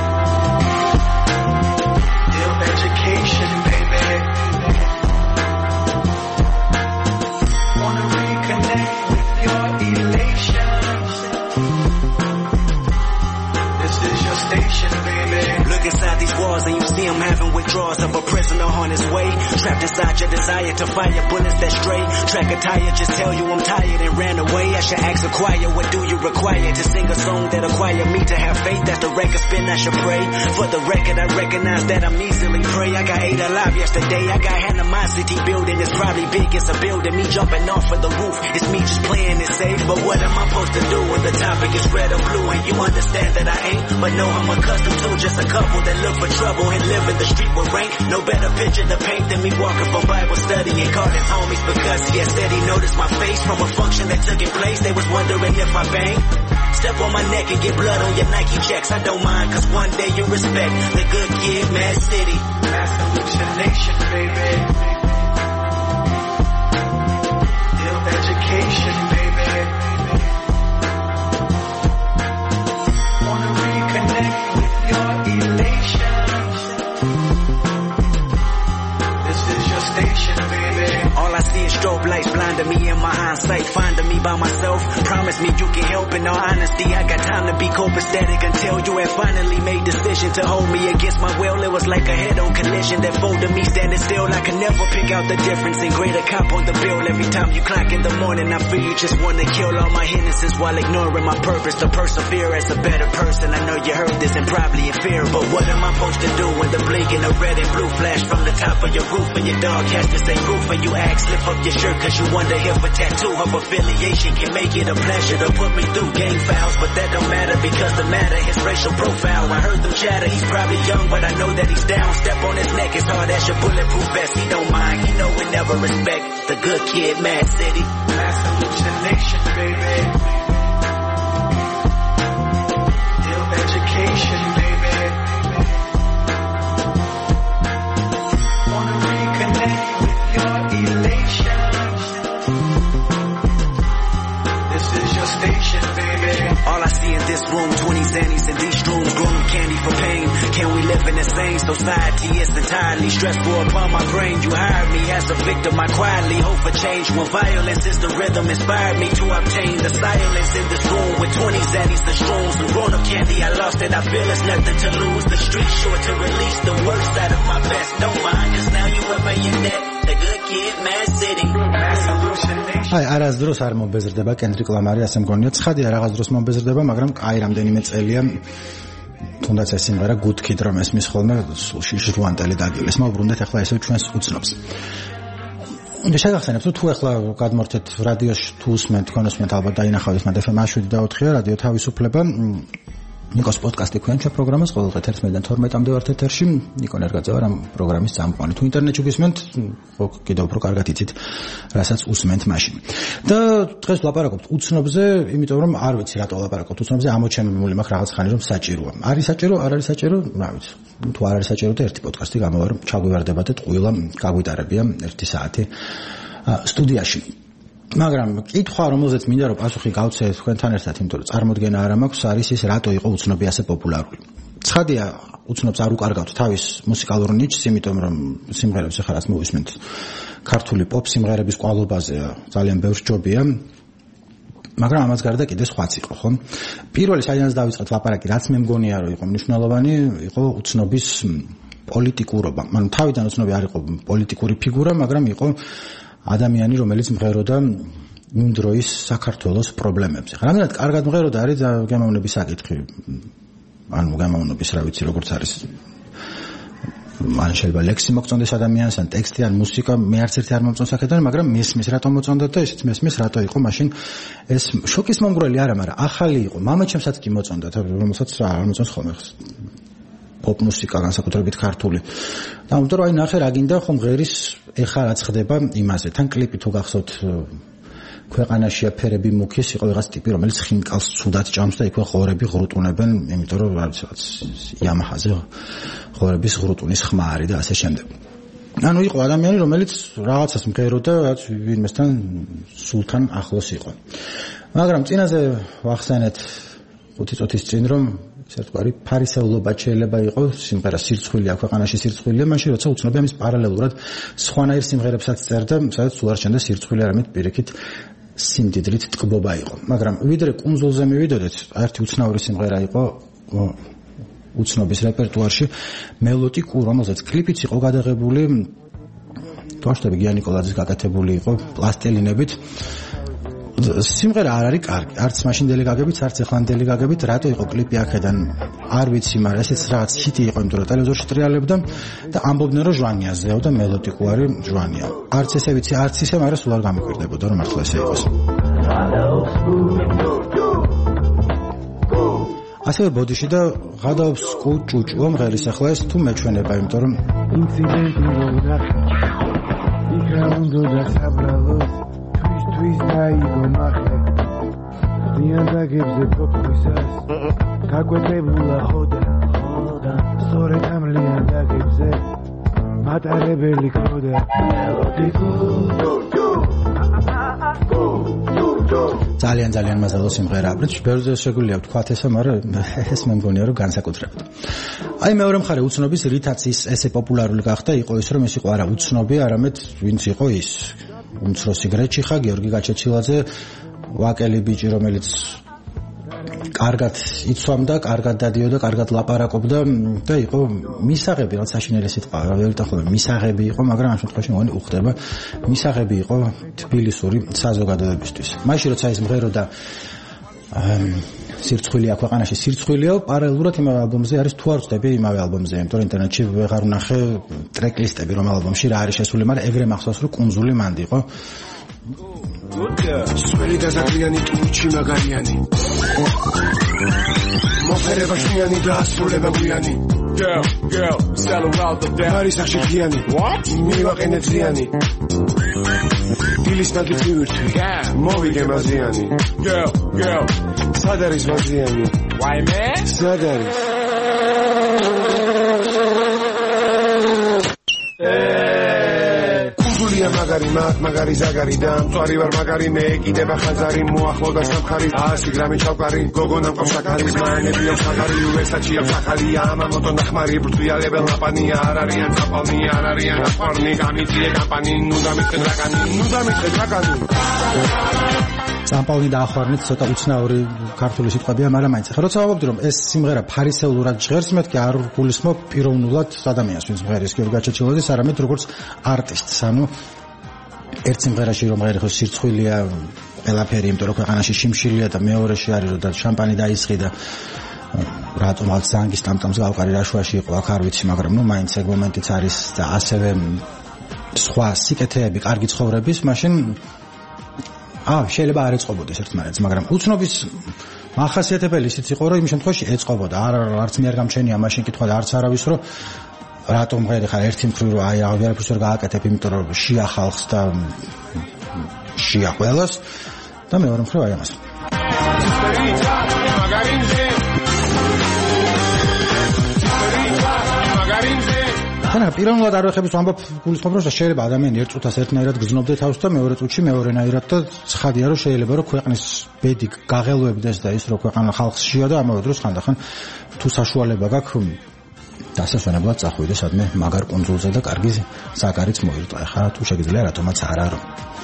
And you see him having withdrawals of a prisoner on his way. Trapped inside your desire to fire bullets that stray. Track a tire, just tell you I'm tired and ran away. I should ask a choir, what do you require to sing a song that acquire me to have faith? That's the record spin, I should pray. For the record, I recognize that I'm easily prey. I got eight alive yesterday. I got animosity building. It's probably big, it's a building. Me jumping off of the roof. It's me just playing it safe. But what am I supposed to do when the topic is red or blue? And you understand that I ain't. But no, I'm accustomed to just a couple that look for trouble and live in the street with rank. No better picture to paint than me walking from Bible study and called his homies because he had steady noticed my face from a function that took in place. They was wondering if I bang. Step on my neck and get blood on your Nike checks. I don't mind cause one day you respect the good kid, Mad City. Mass hallucination, baby. Ill education, baby. Wanna reconnect with your elation. This is your station, baby. All I see is strobe lights blinding me in my hindsight, finding me by myself. Promise me you can help in all honesty. I got time to be copacetic until you have finally made decision to hold me against my will. It was like a head-on collision that folded me standing still. I can never pick out the difference in greater cop on the bill. Every time you clock in the morning, I feel you just want to kill all my hindrances while ignoring my purpose to persevere as a better person. I know you heard this and probably in fear, but what am I supposed to do when the blink and the red and blue flash from the top of your roof and your dog has the same roof and you ask, lift up your shirt cause you wonder if a tattoo of affiliation can make it a pleasure to put me through gang fouls, but that don't matter because the matter is racial profile. I heard them chatter, he's probably young but I know that he's down. Step on his neck, it's hard as your bulletproof vest. He don't mind, he know we never respect the good kid, Mad City. Mass hallucination, baby. Ill education, baby. Wanna reconnect with your elation. This is your station, baby. All I see see in this room, twenty zannies in these rooms, grown up candy for pain. Can we live in the same society? It's entirely stressful upon my brain. You hired me as a victim, I quietly hope for change. When violence is the rhythm, inspired me to obtain the silence in this room with twenty zannies, the shrooms, and grown up candy. I lost it, I feel it's nothing to lose. The street's sure to release the worst out of my best. Don't mind, cause now you a marionette. The good kid, Mad City, Mass Hallucination. აი, არასდროს არ მომბეზრდება კენდრიკ ლამარი, ასე მგონია. ცხადია, რაღაც დროს მომბეზრდება, მაგრამ აი, რამდენიმე წელია თუნდაც ეს სიმღერა Good Kid რომ ესმის ხოლმე სულში ჟრუანტელი დაგილეს. მოვბრუნდეთ ახლა ესე ჩვენს უცნობს. მე შეგახსენებთ, თუ ახლა გადმორთეთ რადიოში თუ უსმენთ, თქვენ უსმენთ ალბათ დაინახავთ მათ ეფ ემ შვიდი და ოთხი რადიო თავისუფლება. ნიკოს პოდკასტი ქვენ ჩვენ პროგრამას ყოველდღე თერთმეტიდან თორმეტამდე ვართ ეთერში. ნიკო ნერგაძე ვარ ამ პროგრამის წამყვანი. თუ ინტერნეტში გისმენთ, ხო კიდევ უფრო კარგად იცით, რასაც უსმენთ მაშინ. და დღეს ვლაპარაკობთ უცნობზე, იმიტომ რომ არ ვიცი რატო ვლაპარაკობთ უცნობზე, ამოჩენილი მაქვს რაღაც ხანი რომ საჭიროა. არის საჭირო, არ არის საჭირო, რა ვიცი. თუ არ არის საჭირო და ერთი პოდკასტი გამოვა რომ ჩაგვივარდებათ და ტყუილა გაგვიტარებია ერთი საათი სტუდიაში. მაგრამ კითხვა რომელზეც მინდა რომ პასუხი გავცე თქვენთან ერთად, იმიტომ რომ წარმოდგენა არ მაქვს, არის ის რატო იყო უცნობი ასე პოპულარული. ცხადია, უცნობს არ უკარგავთ თავის მუსიკალურ ნიჩს, იმიტომ რომ სიმღერებს ახლა რაც მოვისმენთ ქართული პოპ სიმღერების კვალობაზე ძალიან ბევრს ჯობია. მაგრამ ამას გარდა კიდე სხვაც იყო, ხო? პირველი საიდანაც დავიწყეთ ლაპარაკი, რაც მე მგონია რომ იყო მნიშვნელოვანი, იყო უცნობის პოლიტიკურობა. ანუ თავიდან უცნობი არ იყო პოლიტიკური ფიგურა, მაგრამ იყო ადამიანი, რომელიც მღეროდა იმ დროის საქართველოს პრობლემებზე. რამდენად კარგად მღეროდა არის გემოვნების საკითხი. ანუ გემოვნების, რა ვიცი, როგორც არის. მან შეიძლება ლექსი მოგწონდეს ადამიანს, ან ტექსტი, ან მუსიკა, მე არც ერთი არ მომწონს აქედან, მაგრამ მესმის რატომ მოწონდა და ისიც მესმის რატო იყო მაშინ ეს შოკის მომგვრელი არა, მაგრამ ახალი იყო. მამაჩემსაც კი მოწონდა, რომელსაც არ მოწონს ხოლმე pop მუსიკა, განსაკუთრებით ქართული. და ამიტომ აი ნახე რა გინდა ხომ ღერის ეხა რაც ხდება იმაზე. თან კლიპი თუ გახსოვთ ქვეყანაში აფერები მუქის იყო რაღაც ტიპი, რომელიც ხინკალს ცუდად ჭამს და იქვე ღორები ღრუტუნებენ, იმიტომ რომ რა ვიცი, Yamaha-ზე ღორების ღრუტუნის ხმა არის და ასე შემდეგ. ანუ იყო ადამიანი, რომელიც რაღაცას მღეროდა, რაც ვინმესთან სულთან ახლოს იყო. მაგრამ წინაზე ვახსენეთ ხუთი წუთის წინ რომ ისე თქვარი ფარისეულობად შეიძლება იყოს სიმღერა სირცხვილია, ქვეყანაში სირცხვილია, მაშინ როცა უცნობია მის პარალელურად სხვანაირ სიმღერებსაც წერდა, სადაც სულ არ ჩანდა სირცხვილი, არამედ პირიქით სიმდიდრით ტკბობა იყო. მაგრამ ვიდრე კუნძულზე მივიდოდეთ, ერთი უცნაური სიმღერა იყო უცნობის რეპერტუარში, მელოტი კუ, რომელზეც კლიპიც იყო გადაღებული, თვაშტები გია ნიკოლაძის გაკეთებული იყო პლასტილინებით. სიმღერა არ არის კარგი, არც მაშინდელი გაგებით, არც ეხლანდელი გაგებით, რატო იყო კლიპი აქედან არ ვიცი, მაგრამ ესეც რაღაც ჰიტი იყო, იმიტომ რომ ტელევიზორში ტრიალებდა და ამბობდნენ რომ ჟვანიაზეა და მელოდიკური ჟვანია. არც ესე ვიცი, არც ისე, მაგრამ სულ არ გამიკვირდებოდა რომ მართლა ესე იყოს. ასევე ბოდიში და ღადაობს კუ ჭუჭუო მღერის ახლა ეს თუ მეჩვენება, იმიტომ რომ ინციდენტი მოვნახე იქ რა უნდა დასაბრალოს Twist დაიგო მახე დიანდაგებზე პოპისას გაკვეთებულა ხოდა ხოდა სწორედ ამ დიანდაგებზე მატარებელი ხოდა მელოდიკუ ძალიან ძალიან მაზალო სიმღერა. ბევრზე შეგვიძლია ვთქვათ ესე, მაგრამ ეს მე მგონია რომ განსაკუთრებით. აი მეორე მხარე უცნობის რითაც ის ესე პოპულარული გახდა, იყო ის რომ ის იყო არა უცნობი, არამედ ვინც იყო ის უმცროსი გრეჩიხა, გიორგი გაჩეჩილაძე, ვაკელი ბიჭი, რომელიც კარგად იცვამდა, კარგად დადიოდა, კარგად ლაპარაკობდა და იყო მისაღები, რაც საშინელი სიტყვა, რა ვერ დახოლა, მისაღები იყო, მაგრამ ამ შემთხვევაში მგონი უხდება, მისაღები იყო თბილისური საზოგადოებისთვის. მაშინ როცა ის მღეროდა სირცხვილია ქვეყანაში სირცხვილია, პარალელურად იმ ალბომზე არის თუ არ ვწდები იმავე ალბომზე, იმიტომ რომ ინტერნეტში ვეღარ ვნახე ტრეკლისტები რომ ალბომში რა არის შესული, მაგრამ ეგრე მახსოვს რომ კუნძული მანდ იყო. სველი დაზაგვიანი ტუჩი მაგარიანი მოფერება შვიანი და ასრულება გვიანი Girl, girl, sell around the day არის აღშიქიანი What? მივაყენე ძიანი დილის ნაგეთი ვირთვი მოვიგე მაზიანი Girl, girl, სად არის მაზიანი Why man? სად არის კუნძულია მაგარიანი მაგარი მაგ მაგარი ზაგარი და მწვარი ვარ მაგარი მე კიდევ ახალზარი მოახლოვდა სამხარი ასი გრამი ჩავკარი გოგონა მყავს საკარი ზმანები აქვს მაგარი უესაჩი აქვს ახალი ამა მოტო ნახმარი ბრტყიალებელ ნაპანია არ არიან წაპალნი არ არიან აფარნი გამიწიე კამპანი ნუ დამიწე დრაგანი ნუ დამიწე დრაგანი სამპალნი და ახარნით ცოტა უცნაური ქართული სიტყვებია, მაგრამ მაინც ახლა როცა ვამბობდი რომ ეს სიმღერა ფარისეულურად ჟღერს, მეთქი არ გულისხმობ პიროვნულად ადამიანს, ვინც მღერის გიორგი გაჩეჩილაძის, არამედ როგორც არტისტს, ანუ ერთ სიმღერაში რომ ღერი ხო სირცხვილია ყველაფერი, იმიტომ რომ ქვეყანაში შიმშილია და მეორეში არის რომ და შამპანი დაისხი და რატომ ალ ზანგის ტამტამს გავყარი რაშვაში იყო, აქ არ ვიცი, მაგრამ ნუ მაინც ეგ მომენტიც არის და ასევე სხვა სიკეთეები, კარგი ცხოვრების, მაშინ აა შეიძლება არ ეწყობოდეს ერთმანეთს, მაგრამ უცნობის მახასიათებელი ისიც იყო, რომ იმ შემთხვევაში ეწყობოდა. არ არც მე არ გამჩენია მაშინ კითხვა და არც არავის, რომ რატომ ღერი ხარ ერთი მხრივ რომ აი აღარაფერს ვერ გააკეთებ, იმიტომ რომ შია ხალხს და შია ყველას და მეორე მხრივ აი ამას. და პიროვნულად არ ვეხების ვამბობ გულისხმობ რომ შეიძლება ადამიანი ერთ წუთას ერთნაირად გზნობდე თავს და მეორე წუთში მეორენაირად და ცხადია რომ შეიძლება რომ ქვეყნის ბედი გაღელვებდეს და ის რომ ქვეყანა ხალხს შია და ამავე დროს ხანდახან თუ საშუალება გაქვს დასასვენებლად წახვიდე სადმე მაგარ კუნძულზე და კარგი საკარიც მოირტყა. ხა თუ შეგიძლია რატომაც არ არო.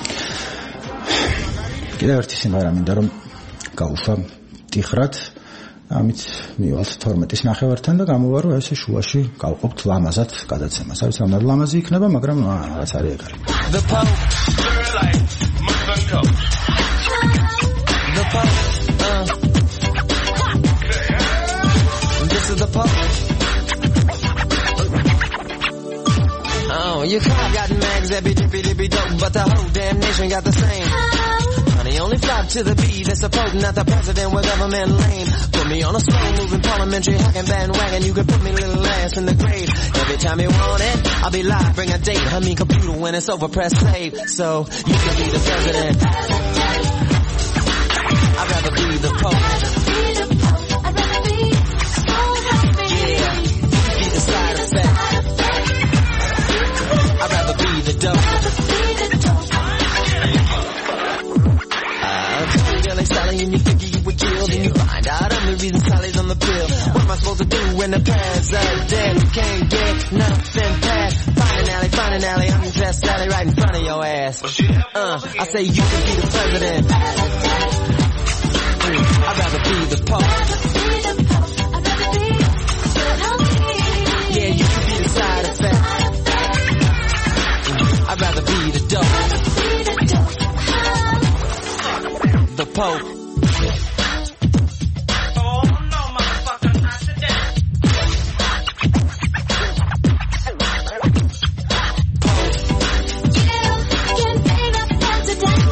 კიდევ ერთი სიმღერა მინდა რომ გაუშვა ტიხრად ამით მივალთ თორმეტის ნახევართან და გამოვარო ესე შუაში გავყოფთ ლამაზად გადაცემას. არის რამე ლამაზი იქნება, მაგრამ რაღაც არის ეგარი. The Pope like Moscow. The Pope. Uh. This is the Pope. Oh, you could got mags that be dippy dippy dope, but the whole damn nation got the same. Honey, only fly to the beat that's supposed not the president with government lame. Put me on a slow moving parliamentary hacking bandwagon. You can put me little ass in the grave. Every time you want it, I'll be live, bring a date. I mean computer when it's over, press save. So you can be the president. I'd rather be the Pope. I'd rather be so happy. Yeah, be the side effect. I'd rather be the dope. Sally and you figure you were killed and you find out I'm the reason Sally's on the pill. What am I supposed to do when the parents are dead? You can't get nothing past. Find an alley, find an alley, I'm dressed Sally right in front of your ass. Uh, I say you can be the president. Mm, I'd rather be the Pope. Yeah, you can be the side effect. Mm, I'd rather be the dope. The Pope. Oh no, motherfucker, not today. Pope. You can be the president.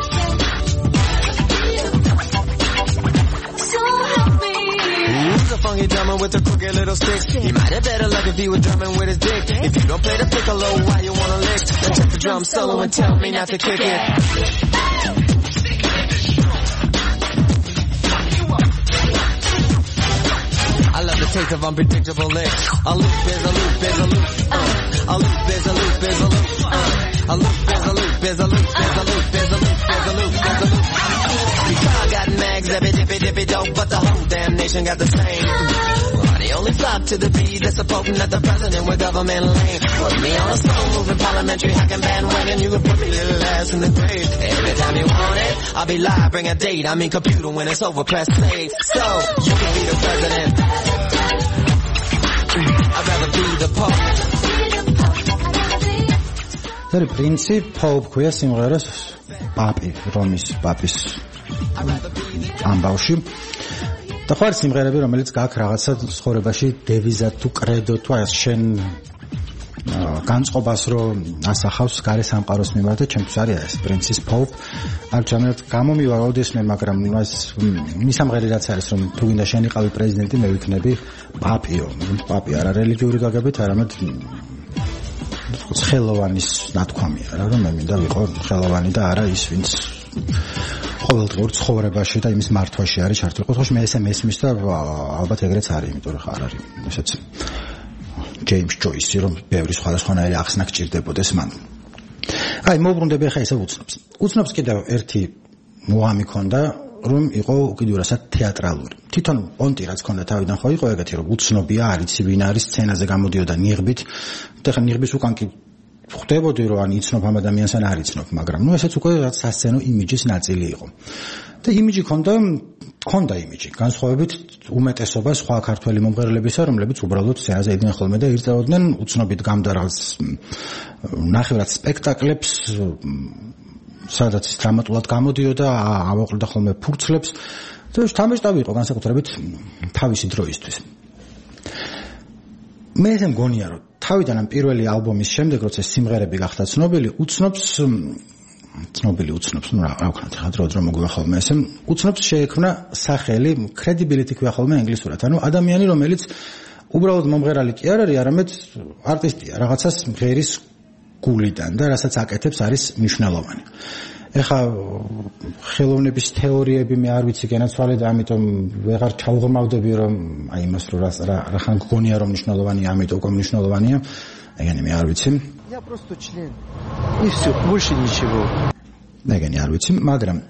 So help me. Who's a funky drummer with a crooked little stick? He might have better luck if he was drumming with his dick. If you don't play the piccolo, why you wanna lick? Then take the drum solo and tell me not to kick it. I love the taste of unpredictable licks. A loop is a loop is a loop. Uh, a loop is a loop is a loop. Uh, a loop is a loop is a loop is a loop is a loop is a loop is a loop. We all got mags that be dippy dippy dope, but the whole damn nation got the same. They only flop to the beat that's supporting not the president with government lame. Put me on a slow moving parliamentary hacking bandwagon. You can put me little ass in the grave. Every time you want it, I'll be live, bring a date. I mean computer when it's over, press save. So you can be the president. I'd rather be the Pope. There is Prince Pope ქვია სიმღერას პაპი, რომის პაპის ამბავში. და ხარ სიმღერები, რომელიც გაქვს რაღაცა ცხოვრებაში დევიზად თუ კრედო თუ ეს შენ განწყობას რომ ასახავს გარე სამყაროს მიმართ და ჩემთვის არის ეს Prince's Pope. არ ჩამერთ გამომივა ოდესმე, მაგრამ ეს მისამღერი რაც არის რომ თუ გინდა შენ იყავი პრეზიდენტი, მე ვიქნები პაპიო. პაპი არა რელიგიური გაგებით, არამედ ხელოვანის ნათქვამია რა, რომ მე მინდა ვიყო ხელოვანი და არა ის ვინც ყოველდღიურ ცხოვრებაში და იმის მართვაში არის ჩართული. ყოველთვის მე ესე მესმის და ალბათ ეგრეც არის, იმიტომ რომ ხარ არის ესეც ჯეიმს ჯოისი, რომ ბევრი სხვადასხვანაირი ახსნა გჭირდებოდეს მან. აი მოუბრუნდები ახლა ისე უცნობს. უცნობს კიდევ ერთი მოამი ქონდა, რომ იყო უკიდურესად თეატრალური. თვითონ პონტი რაც ქონდა თავიდან ხო იყო ეგეთი, რომ უცნობია, არიცი ვინ არის, სცენაზე გამოდიოდა ნიღბით. ეხლა ნიღბის უკან კი ხვდებოდი, რომ ან იცნობ ამ ადამიანს ან არ იცნობ, მაგრამ ნუ ესეც უკვე რაც სასცენო იმიჯის ნაწილი იყო. და იმიჯი ქონდა, ქონდა იმიჯი. განსხვავებით უმეტესობა სხვა ქართველი მომღერლებისა, რომლებიც უბრალოდ სცენაზე იდნენ ხოლმე და ირწეოდნენ უცნობით გამდა რაღაც ნახევრად სპექტაკლებს, სადაც ის დრამატულად გამოდიოდა, ავაყრდა ხოლმე ფურცლებს და შთამბეჭდავი იყო განსაკუთრებით თავისი დროისთვის. მე ესე მგონია, რომ თავიდან ამ პირველი ალბომის შემდეგ, როცა სიმღერები გახდა ცნობილი, უცნობს ცნობილი უცნობს, ну რა ვქნათ, ხა დრო დრო მოგვია ხოლმე ესე, უცნობს შეექმნა სახელი, credibility ქვია ხოლმე ინგლისურად. ანუ ადამიანი, რომელიც უბრალოდ მომღერალი კი არ არის, არამედ არტისტია, რაღაცას მღერის გულიდან და რასაც აკეთებს არის მნიშვნელოვანი. ეხა ხელოვნების თეორიები მე არ ვიცი გენაცვალე და ამიტომ ვეღარ ჩავღრმავდები რომ აი იმას რომ რა რა ხან გგონია რომ მნიშვნელოვანია, ამიტომ უკვე მნიშვნელოვანია. ეგენი მე არ ვიცი. Я просто член. И всё, больше ничего. ეგენი არ ვიცი, მაგრამ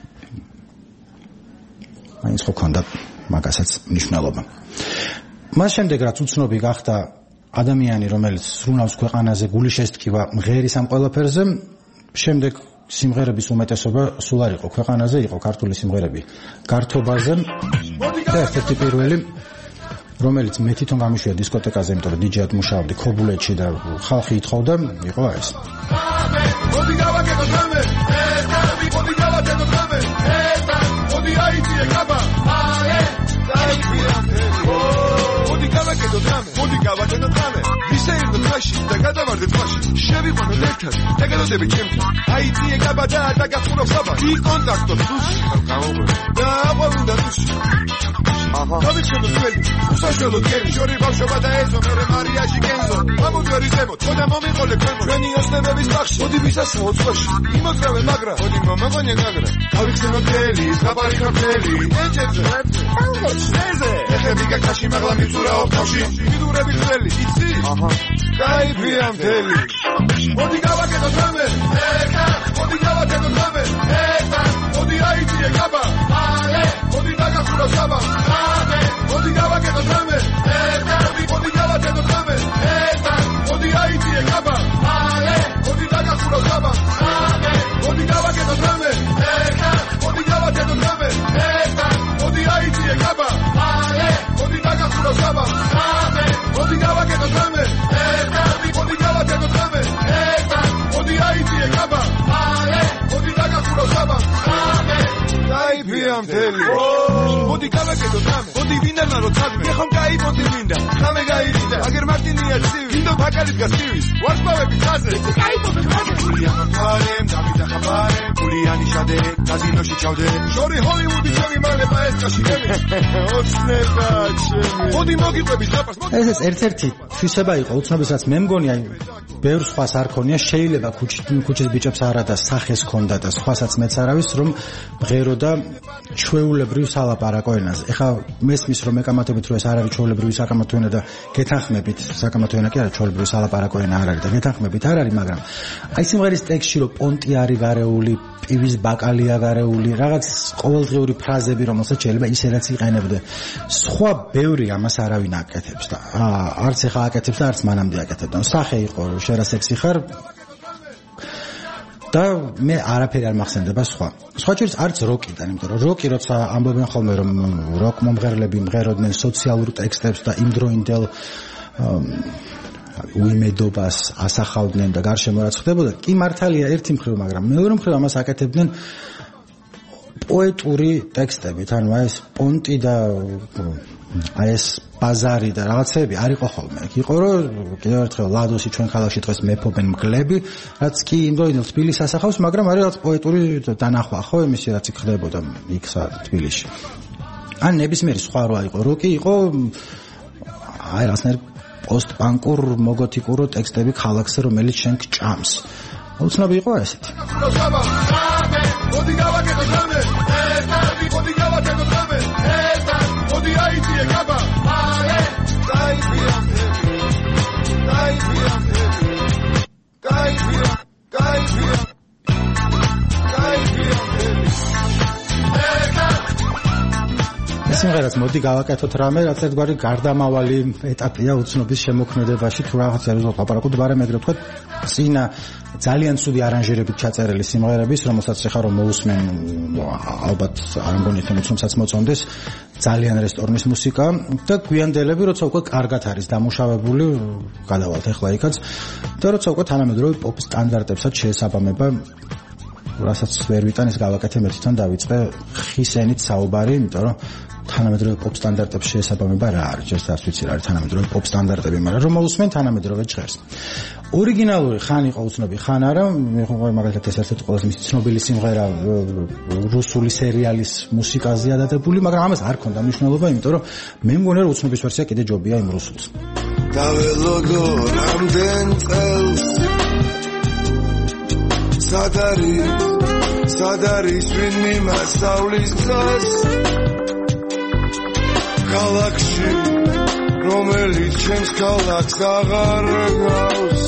აი ის ხო ქონდა მაგასაც მნიშვნელობა. მას შემდეგ რაც უცნობი გახდა ადამიანი, რომელიც სრუნავს ქვეყანაზე, გული შესტკივა მღერის ამ ყველაფერზე, შემდეგ სიმღერების უმეტესობა სულ არ იყო ქვეყანაზე, იყო ქართული სიმღერები გართობაზე. და ერთ-ერთი პირველი, რომელიც მე თვითონ გამიშვია დისკოტეკაზე, იმიტომ რომ დიჯეად მუშაობდი ქობულეთში და ხალხი ითხოვდა, იყო ეს. მოდი გავაკეთო დრამე, მოდი გავაკეთო დრამე, მოდი აიწიე კაბა, მოდი გავაკეთო დრამე, მოდი გავაკეთო დრამე. ისე ერთ დღეში და გადავარდე წყალში, შევიყვანოთ ერთად, დაგადოდები ჩემთან. აიწიე კაბა და დაგახურო საბა, ი კონტაქტო სუში, გამოვიდა და აყვავდა სუში. აჰა. გავიჩენო ძველი, უსაშველო გერი, შორი ბავშვობა და ეზო, მერე მარიაში კენზო. ამოძვერი ზემოთ, ხოდა მომიყოლე ქვემოთ. ჩვენი ოსნებების ბაღში, მოდი ვისასწავლო წყალში. იმოძრავე მაგრა, მოდი მომაყონე გაგრა. გავიჩენო ძველი, ზღაპარი ქართველი, ეჯებზე. ეზე, ეხები გაკაში მაღლა მიწურავ თავში. მიდურები ძველი, იცი? აჰა. გაიფია მთელი. მოდი გავაკეთო დრამე, ეკა, მოდი გავაკეთო დრამე, ეკა, მოდი აიწიე კაბა, ალე, მოდი დაგახურო საბა. მოდი გავაკეთო დრამე, ეტა, მოდი გავაკეთო დრამე, ეტა, მოდი აიწიე კაბა, ალე, მოდი დაგახურო საბა. მოდი გავაკეთო დრამე, ეტა, მოდი გავაკეთო დრამე, ეტა, მოდი აიწიე კაბა, ალე, მოდი დაგახურო საბა. მოდი გავაკეთო დრამე, ეტა, მოდი გავაკეთო დრამე, ეტა, მოდი აიწიე კაბა, ალე, მოდი დაგახურო საბა. გაიფია მთელი. მოდი გავაკეთო დრამე, მოდი ვინანა რო თადმე, ხომ გაიბოდი მინდა, ხამე გაირიდა, აგერ მარტინია ცივი, ინდო ბაკალით გასცივის, ვარსკვლავები ხაზე, გაიბოდი ხაზე. გულიანო თვალემ, დამიდა ხაბარე, გულიანი შადე, კაზინოში ჩავდე, შორი ჰოლივუდი ჩემი მალება ეს კაშიკები, ოცნება ჩემი. მოდი მოგიყვები ზაპას. ეს ერთ-ერთი თვისება იყო უცნობისაც მე მგონი, აი ბევრ სხვას არ ქონია, შეიძლება ქუჩის ბიჭებს არა და სახეს ქონდა და სხვასაც მეც არავის რომ მღეროდა ჩვეულებრივ სალაპარაკო ენაზე. ეხლა მესმის რომ ეკამათებით რომ ეს არ არის ჩვეულებრივი საკამათო ენა და გეთანხმებით საკამათო ენა კი არა ჩვეულებრივი სალაპარაკო ენა არ არის და გეთანხმებით არ არის, მაგრამ აი სიმღერის ტექსტში რომ პონტი არის გარეული, პივის ბაკალია გარეული, რაღაც ყოველდღიური ფრაზები რომელსაც შეიძლება ისედაც იყენებდე. სხვა ბევრი ამას არავინ აკეთებს და არც ეხლა აკეთებს და არც მანამდე აკეთებდა. სახე იყო რომ შენ რა სექსი ხარ და მე არაფერი არ მახსენდება სხვა. სხვა შეიძლება არც როკიდან, იმიტომ რომ როკი როცა ამბობენ ხოლმე რომ როკ მომღერლები მღეროდნენ სოციალურ ტექსტებს და იმდროინდელ უიმედობას ასახავდნენ და გარშემო რაც ხდებოდა, კი მართალია ერთი მხრივ, მაგრამ მეორე მხრივ ამას აკეთებდნენ პოეტური ტექსტებით, ანუ ეს პონტი და აი ეს ბაზარი და რაღაცები არ იყო ხოლმე. იყო რომ კიდევ ერთხელ ლადოსი ჩვენ ქალაქში დღეს მეფობენ მგლები, რაც კი იმდროინდელ თბილისს ასახავს, მაგრამ არის რაღაც პოეტური დანახვა, ხო, იმისი რაც იქ ხდებოდა იქ თბილისში. ან ნებისმიერი სხვა რა იყო, როკი იყო აი რაღაცნაირ პოსტ-პანკურ მოგოთიკურო ტექსტები ქალაქზე, რომელიც შენ გჭამს. უცნობი იყო ესეთი. მოდი გავაკეთო დრამე, ეტა, მოდი გავაკეთო დრამე, ეტა, მოდი აიწიე კაბა, ალე, გაიფია, გაიფია, გაიფია, გაიფია. სიმღერას მოდი გავაკეთოთ რამე, რაც ერთგვარი გარდამავალი ეტაპია უცნობის შემოქმედებაში, თუ რაღაც სერიოზულად ლაპარაკობთ, მაგრამ ეგრე ვთქვათ, წინა ძალიან ცუდი არანჟირებით ჩაწერილი სიმღერების, რომელსაც ეხლა რომ მოусმენ, ალბათ არ მგონი თუ უცნობსაც მოწონდეს, ძალიან რესტორნის მუსიკა და გვიანდელები, როცა უკვე კარგად არის დამუშავებული, გადავალთ ეხლა იქაც და როცა უკვე თანამედროვე პოპ სტანდარტებსაც შეესაბამება, რასაც ვერ ვიტანის გავაკეთე მე თვითონ დავიწყე ხისენით საუბარი, იმიტომ რომ თანამედროვე პოპ სტანდარტებს შეესაბამება რა არის, ჯერ არ ვიცი რა არის თანამედროვე პოპ სტანდარტები, მაგრამ რომ მოусმენ თანამედროვე ჟღერს. ორიგინალური ხან იყო უცნობი, ხან არა, მე ხო მაგალითად ეს ერთ-ერთი ყველაზე მისი ცნობილი სიმღერა რუსული სერიალის მუსიკაზეა დადებული, მაგრამ ამას არ ქონდა მნიშვნელობა, იმიტომ რომ მე მგონი რომ უცნობის ვერსია კიდე ჯობია იმ რუსულს. დაველოდო რამდენ წელს სადარი სადარის ვინ მიმასავლის დღეს ქალაქში რომელიც ჩემს ქალაქს აღარ გავს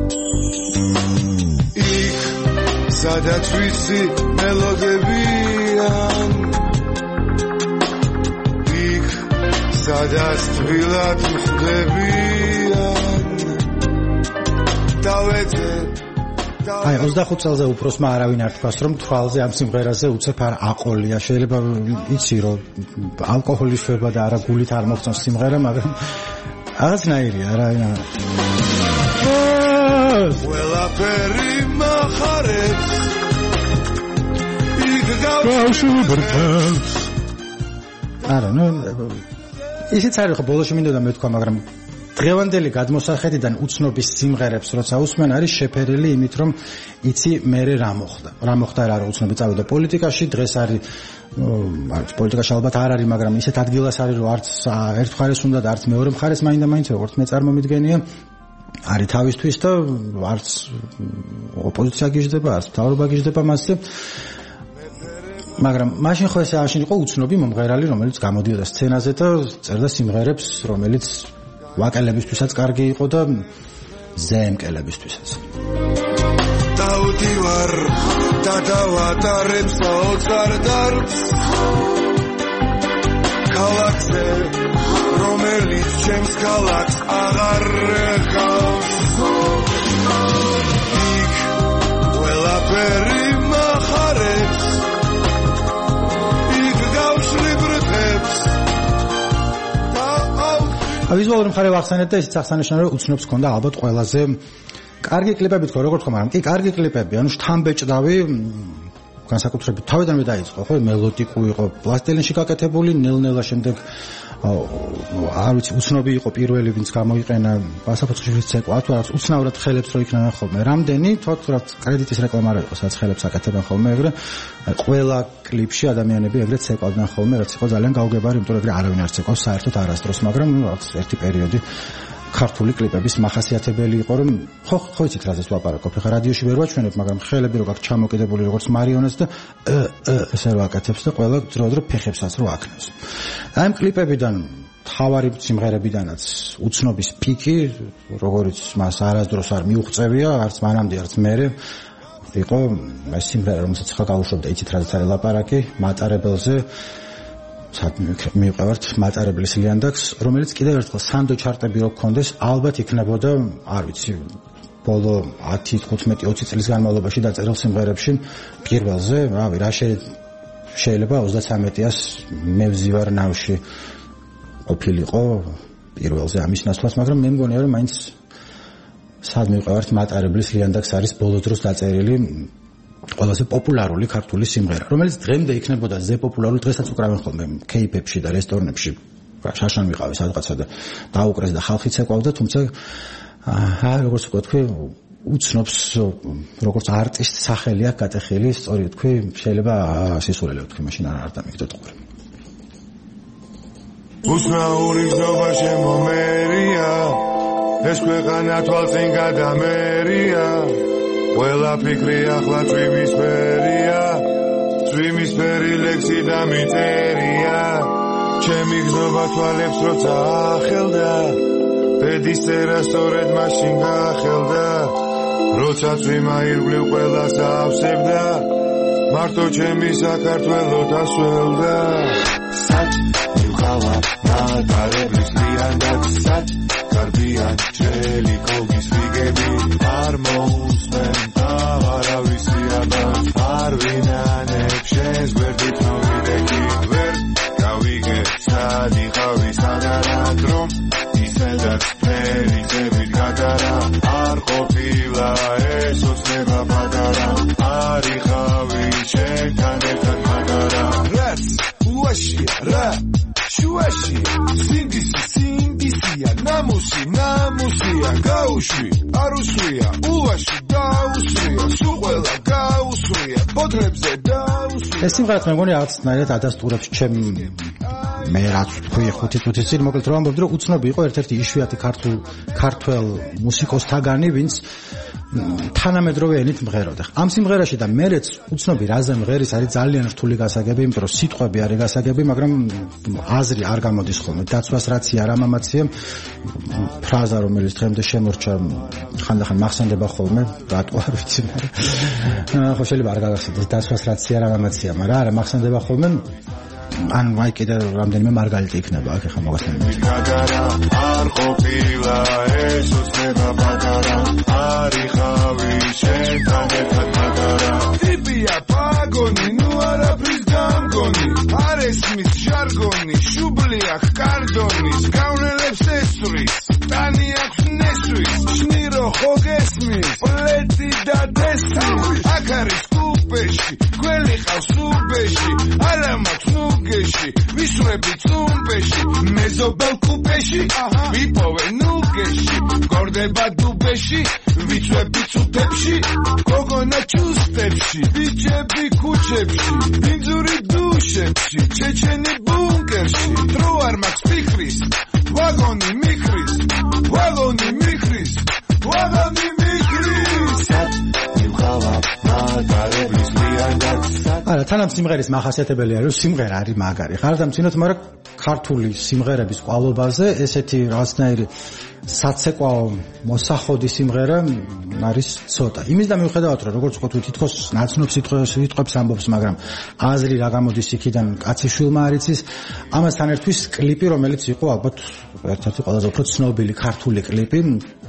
იქ სადაც ვიცი მელოდებიან იქ სადაც თბილად ხვდებიან დავეძე აი ოცდახუთ წელზე უფროსმა არავინ არ თქვას რომ თვალზე ამ სიმღერაზე უცებ არ აყოლია, შეიძლება იცი რომ ალკოჰოლის შვება და არა გულით არ მოგწონს სიმღერა, მაგრამ რაღაცნაირია რა აი ყველაფერი מחარებს იქ გავშუბრთავს არა ნუ ისიც არის ხო ბოლოში მინდოდა მეთქვა, მაგრამ დღევანდელი გადმოსახედიდან უცნობის სიმღერებს როცა უსმენ არის შეფერილი იმით რომ იცი მერე რა მოხდა რა მოხდა რა რომ უცნობი წავიდა პოლიტიკაში, დღეს არის არის პოლიტიკაში ალბათ არ არის, მაგრამ ისეთ ადგილას არის რომ არც ერთ მხარეს უნდა და არც მეორე მხარეს მაინდა მაინც როგორც მე წარმომიდგენია არის თავისთვის და არც ოპოზიცია გიждდება, არც მთავრობა გიждდება მასზე, მაგრამ მაშინ ხო ესე აშენ იყო უცნობი მომღერალი, რომელიც გამოდიოდა სცენაზე და წერდა სიმღერებს, რომელიც ვაკელებისთვისაც კარგი იყო და ზემკელებისთვისაც. დავდივარ და დავატარებს ოწარ დარბს ქალაქზე, რომელიც ჩემს ქალაქს აღარ გავს იქ ყველაფერი מחარებს იქ გავშლიბრდებს ვიზუალური მხარე ვახსენეთ და ისიც აღსანიშნავია რომ უცნობს ქონდა ალბათ ყველაზე კარგი კლიპები თქო, როგორც თქო, მაგრამ კი კარგი კლიპები, ანუ შთამბეჭდავი განსაკუთრებით თავიდანვე დაიწყო, ხო, მელოდიკური იყო, პლასტილინში გაკეთებული, ნელ-ნელა შემდეგ არ ვიცი, უცნობი იყო პირველი, ვინც გამოიყენა ბასაფოცხლის ცეკვა, თუ რაღაც უცნაურად ხელებს რო იქნება ხოლმე. რამდენი, თქო, რაც კრედიტის რეკლამა არ იყო, სადაც ხელებს აკეთებენ ხოლმე, ეგრე ყველა კლიპში ადამიანები ეგრე ცეკვავდნენ ხოლმე, რაც იყო ძალიან გაუგებარი, იმიტომ რომ ეგრე არავინ არ ცეკვავს საერთოდ არასდროს, მაგრამ რაღაც ერთი პერიოდი ქართული კლიპების მახასიათებელი იყო, რომ ხო ხო იცით რაზეც ვაპარაკობ. ეხლა რადიოში ვერ ვაჩვენებ, მაგრამ ხელები რო გაქვს ჩამოკიდებული როგორც მარიონეტს და ესე რო აკეთებს და ყველა ძროადრო ფეხებსაც რო აკნევს. აი ამ კლიპებიდან თავარი სიმღერებიდანაც უცნობის პიკი, როგორც მას არასდროს არ მიუღწევია, არც მანამდე, არც მერე იყო ეს სიმღერა, რომელსაც ხა გავუშვებდა, იცით რაზეც არის ლაპარაკი, მატარებელზე მივყავართ მატარებლის ლიანდაქს, რომელიც კიდევ ერთხელ სანდო ჩარტები რო გქონდეს, ალბათ იქნებოდა, არ ვიცი, ბოლო ათი, თხუთმეტი, ოცი წლის განმავლობაში დაწერილ სიმღერებში პირველზე, რავი, რა შეიძლება ოცდათვრამეტიას მე ვზივარ ნავში ყოფილიყო პირველზე ამის ნაცვლად, მაგრამ მე მგონია რომ მაინც სად მივყავართ მატარებლის ლიანდაქს არის ბოლო დროს დაწერილი ყველაზე პოპულარული ქართული სიმღერა, რომელიც დღემდე იქნებოდა ზე პოპულარული, დღესაც უკრავენ ხოლმე კეიფებში და რესტორნებში. შაშან ვიყავი სადღაცა და დაუკრეს და ხალხი ცეკვავდა, თუმცა აა როგორც ვთქვი, უცნობს როგორც არტისტ სახელი აქვს გატეხილი, სწორი ვთქვი, შეიძლება სისულელე ვთქვი, მაშინ არ დამიგდოთ ყური. უცნაური გზობა შემომერია, ეს ქვეყანა თვალწინ გადამერია. ყველა ფიქრი ახლა წვიმისფერია, წვიმისფერი ლექსი და მიწერია, ჩემი გზობა თვალებს როცა ახელდა, ბედის წერა სწორედ მაშინ გახელდა, როცა წვიმა ირგვლივ ყველას ავსებდა, მარტო ჩემი საქართველო დასველდა. სადიხავი სადარა დრომ ისედაც ფერი ზევით გადარა არ ყოფილა ეს ოცნება პატარა არიხავი შენთან ერთად გადარა რაც უაშია რა შუაში სინდისი სინდისია ნამუსი ნამუსია გაუშვი არ უსვია უაში გაუსვია სულ ყველა გაუსვია ბოდრებზე დაუსვია ეს სიმღერა მე მგონი რაღაცნაირად ადასტურებს ჩემ მე რაც თქვი ხუთი წუთის წინ მოკლედ რომ ამბობდი რომ უცნობი იყო ერთ-ერთი იშვიათი ქართულ ქართველ მუსიკოსთაგანი ვინც თანამედროვე ენით მღეროდა. ამ სიმღერაში და მეც უცნობი რაზე მღერის არის ძალიან რთული გასაგები, იმიტომ რომ სიტყვები არის გასაგები, მაგრამ აზრი არ გამოდის ხოლმე. დაცვას რაც არა მამაცია ფრაზა რომელიც დღემდე შემორჩა ხანდახან მახსენდება ხოლმე, რატო არ ვიცი, მაგრამ ხო შეიძლება არ გაგახსენდეს დაცვას რაც არა მამაცია, მაგრამ არა მახსენდება ხოლმე ან ვაი კიდე რამდენიმე მარგალიტი იქნება აქ ახლა მოგასწრებით. არ ყოფილა ეს ოცნება პატარა არიხავი შენთან ერთად გადარა ტიპია პაგონი ნუ არაფრის გამგონი არ ესმის ჟარგონი შუბლია კარდონის გავნელებს ესვრის ტანი აქვს ნესვის შნირო ხო გესმის პლეტი და დესმის აქ არის კუპეში გველი ყავს უბეში არა მაქვს ნუგეში ვისვრები წუმბეში მეზობელ კუპეში ვიპოვე ნუგეში გორდება დუბეში ვიწვები წუთებში გოგონა ჩუსტებში ბიჭები ქუჩებში ბინძური დუშებში ჩეჩენი ბუნკერში დრო არ მაქვს ფიქრის ვაგონი მიხრის ვაგონი მიხრის ვაგონი მიხრის იმხავა მაგარების მიანდაც არა თანამ სიმღერის მახასიათებელი არის რომ სიმღერა არის მაგარი ხარდამცინოთ მაგრამ ქართული სიმღერების ყვალობაზე ესეთი რაღაცნაირი საცეკვაო მოსახოდი სიმღერა არის ცოტა. იმის და მიუხედავად რომ როგორც ვთქვი თითქოს ნაცნობ სიტყვებს ამბობს, მაგრამ აზრი რა გამოდის იქიდან კაციშვილმა არ იცის. ამასთან ერთvis კლიპი რომელიც იყო ალბათ ერთ-ერთი ყველაზე უფრო ცნობილი ქართული კლიპი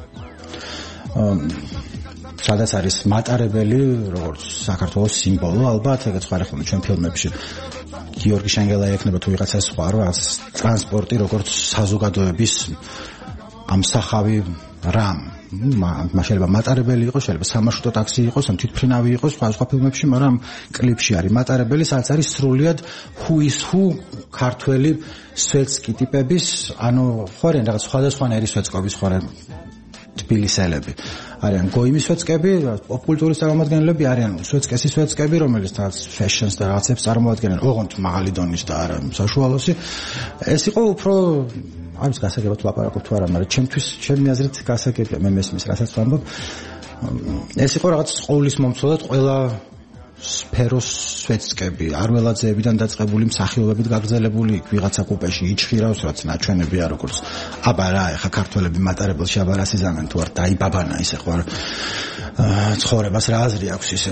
სადაც არის მატარებელი როგორც საქართველოს სიმბოლო ალბათ ეგეც ხარ ხოლმე ჩვენ ფილმებში გიორგი შენგელაი ექნება თუ ვიღაცა სხვა რო ტრანსპორტი როგორც საზოგადოების ამსახავი რამ შეიძლება მატარებელი იყოს შეიძლება სამარშრუტო ტაქსი იყოს ან თვითმფრინავი იყოს სხვა სხვა ფილმებში მაგრამ კლიპში არის მატარებელი სადაც არის სრულიად who is who ქართველი სვეტსკი ტიპების ანუ ხوارენ რაღაც სხვადასხვანაირი სვეტსკობის ხوارენ თბილისელები არიან გოიმის სვეტსკები, პოპკულტურის წარმომადგენლები არიან სვეტსკესის სვეტსკები, რომელიც თავს ფეშენს და რაღაცებს წარმოადგენენ, ოღონდ მაღალი დონის და არა საშუალოსი. ეს იყო უფრო არის გასაგებად ლაპარაკობ თუ არა, მაგრამ ჩემთვის ჩემი აზრით გასაგებია მე მესმის რასაც ვამბობ. ეს იყო რაღაც ყოვლის მომცოდად ყველა სფეროს სვეტსკები, არველაძეებიდან დაწყებული მსახიობებით გაგრძელებული ვიღაცა კუპეში იჩხირავს, რაც ნაჩვენებია როგორც აბა რა, ეხა ქართველები მატარებელში აბა რა სიზამენ თუ არ დაიბაბანა ისე ხო ცხოვრებას რა აზრი აქვს ისე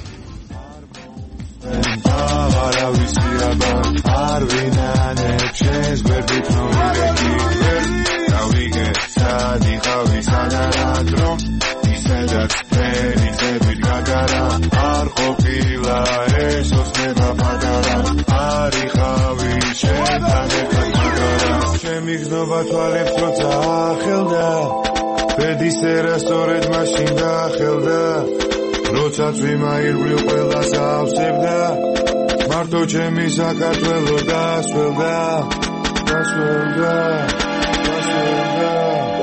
არა ვიცი აბა არ ვინანებ შენს გვერდით ნოვიდები დავიგე სადიხავი სადარა დრომ ისედაც ფერი ზევით გადარა არ ყოფილა ეს ოცნება პატარა არიხავი შენთან ერთად გადარა ჩემი გზნობა თვალებს როცა ახელდა ბედისერა სწორედ მაშინ დაახელდა როცა წვიმა ირგვლივ ყველას ავსებდა მარტო ჩემი საქართველო დასველდა დასველდა დასველდა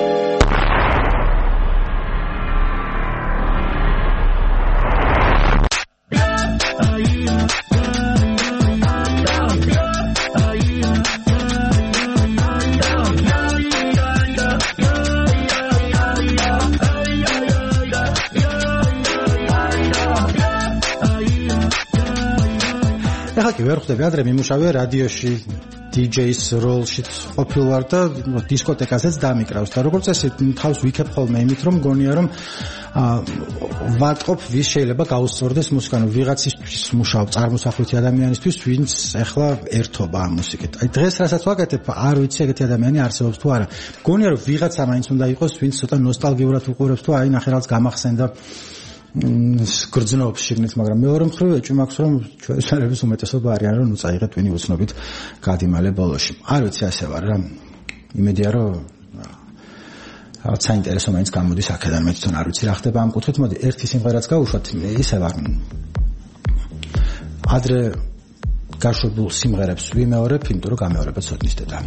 ახლა ვერ ხვდები ადრე მიმუშავე რადიოში დიჯეის როლშიც ყოფილვარ და დისკოტეკაზეც დამიკრავს და როგორც წესი თავს ვიქებ ხოლმე იმით რომ მგონია რომ ვატყობ ვის შეიძლება გაუსწორდეს მუსიკა ნუ ვიღაცისთვის მუშაობ წარმოსახვითი ადამიანისთვის ვინც ახლა ერთობა ამ მუსიკით აი დღეს რასაც ვაკეთებ არ ვიცი ეგეთი ადამიანი არსებობს თუ არა მგონია რომ ვიღაცა მაინც უნდა იყოს ვინც ცოტა ნოსტალგიურად უყურებს თუ აი ნახე რაღაც გამახსენდა გრძნობს შიგნით, მაგრამ მეორე მხრივ ეჭვი მაქვს, რომ ჩვენი სარების უმეტესობა არიან, რომ ნუ წაიღეთ ვინი უცნობით გადიმალე ბოლოში. არ ვიცი, ასე ვარ რა. იმედია, რომ რაღაც საინტერესო მაინც გამოდის აქედან, მე თვითონ არ ვიცი რა ხდება ამ კუთხით. მოდი ერთი სიმღერაც გავუშვათ, ისე ვარ. ადრე გაშვებულ სიმღერებს ვიმეორებ, იმიტომ რომ გამეორება ცოდნის დედა.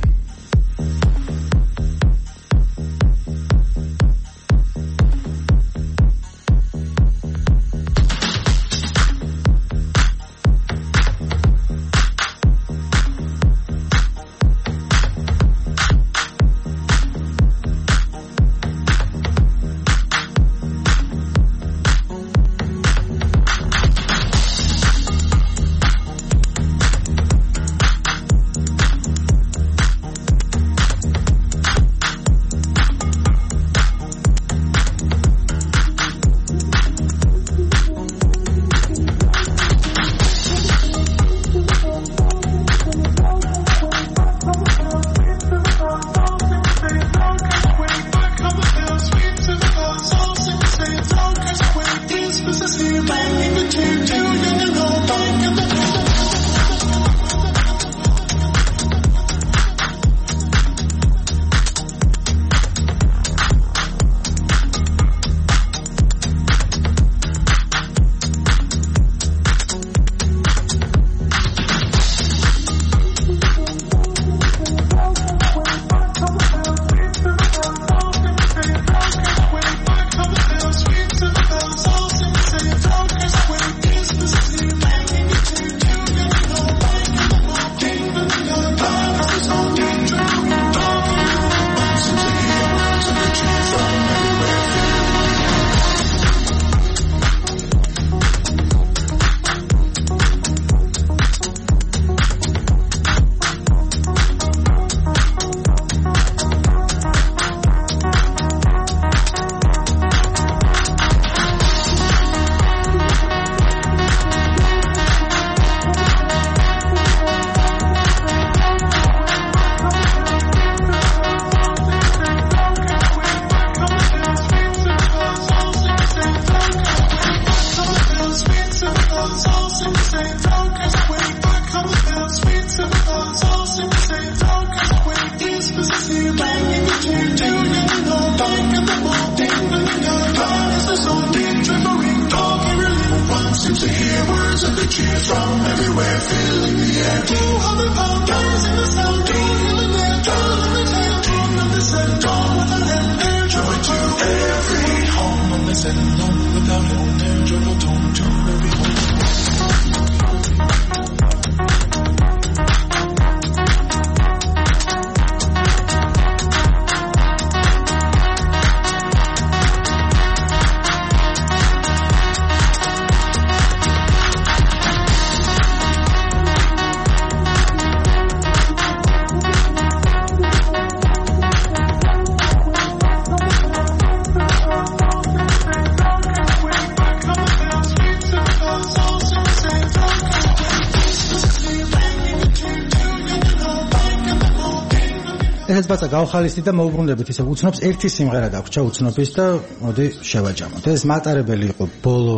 ბაცა გავხალისდით და მოუბრუნდებით ისე უცნობს ერთი სიმღერა დაგვრჩა უცნობის და მოდი შევაჯამოთ. ეს მატარებელი იყო ბოლო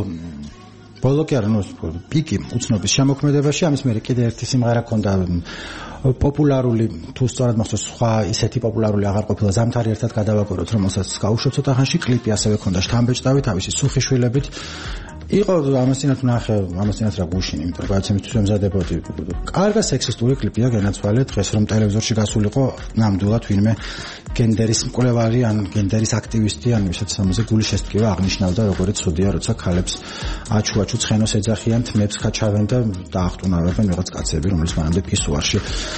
ბოლო კი არა, ნუ პიკი უცნობის შემოქმედებაში, ამის მერე კიდე ერთი სიმღერა ქონდა პოპულარული, თუ სწორად მახსოვს, სხვა ისეთი პოპულარული აღარ ყოფილა, ზამთარი ერთად გადავაგოროთ, რომელსაც გავუშვებ ცოტა ხანში, კლიპი ასევე ქონდა შთამბეჭდავი, თავისი სუხიშვილებით. იყო ამასინათ ნახე, ამასინათ რა გუშინი, იმიტომ რომ გააცემისთვის ემზადებოდი. კარგი სექსისტური კლიპია განაცვალე დღეს, რომ ტელევიზორში გასულიყო ნამდვილად ვინმე გენდერის მკვლევარი ან გენდერის აქტივისტი ან ვისაც ამაზე გული შესტკივა აღნიშნავდა, როგორც ცუდია, როცა ქალებს აჩუ-აჩუ ცხენოს ეძახიან, თმებს ხაჩავენ და დაახტუნავებენ რაღაც კაცები, რომელიც მანამდე პისუარში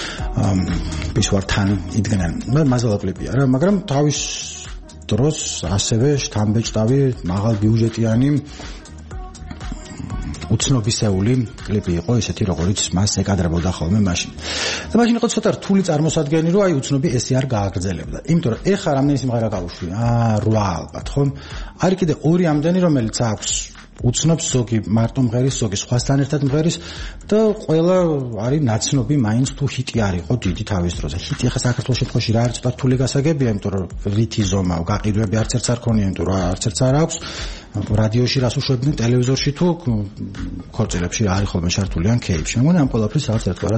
პისუართან იდგნენ. მე მაზალა კლიპია რა, მაგრამ თავის დროს ასევე შთამბეჭდავი, მაღალ ბიუჯეტიანი უცნობისეული კლიპი იყო ისეთი, როგორც მას ეკადრებოდა ხოლმე მაშინ. და მაშინ იყო ცოტა რთული წარმოსადგენი, რომ აი უცნობი ესე არ გააგრძელებდა. იმიტომ რომ ეხა რამდენი სიმღერა გავუშვი? აა რვა ალბათ, ხო? არის კიდე ორი ამდენი, რომელიც აქვს უცნობს ზოგი მარტო მღერის, ზოგი სხვასთან ერთად მღერის და ყველა არის ნაცნობი მაინც თუ ჰიტი არ იყო დიდი თავის დროზე. ჰიტი ახლა საქართველოს შემთხვევაში რა არის ცოტა რთული გასაგებია, იმიტომ რომ რითი ზომა, გაყიდვები არც ერთს არ ქონია, იმიტომ რომ არც ერთს არ აქვს. რადიოში რას უშვებდნენ, ტელევიზორში თუ ქორწილებში რა არის ხოლმე ჩართული ან ქეიფში. მეგონა ამ ყველაფრის რაღაც ერთგვარად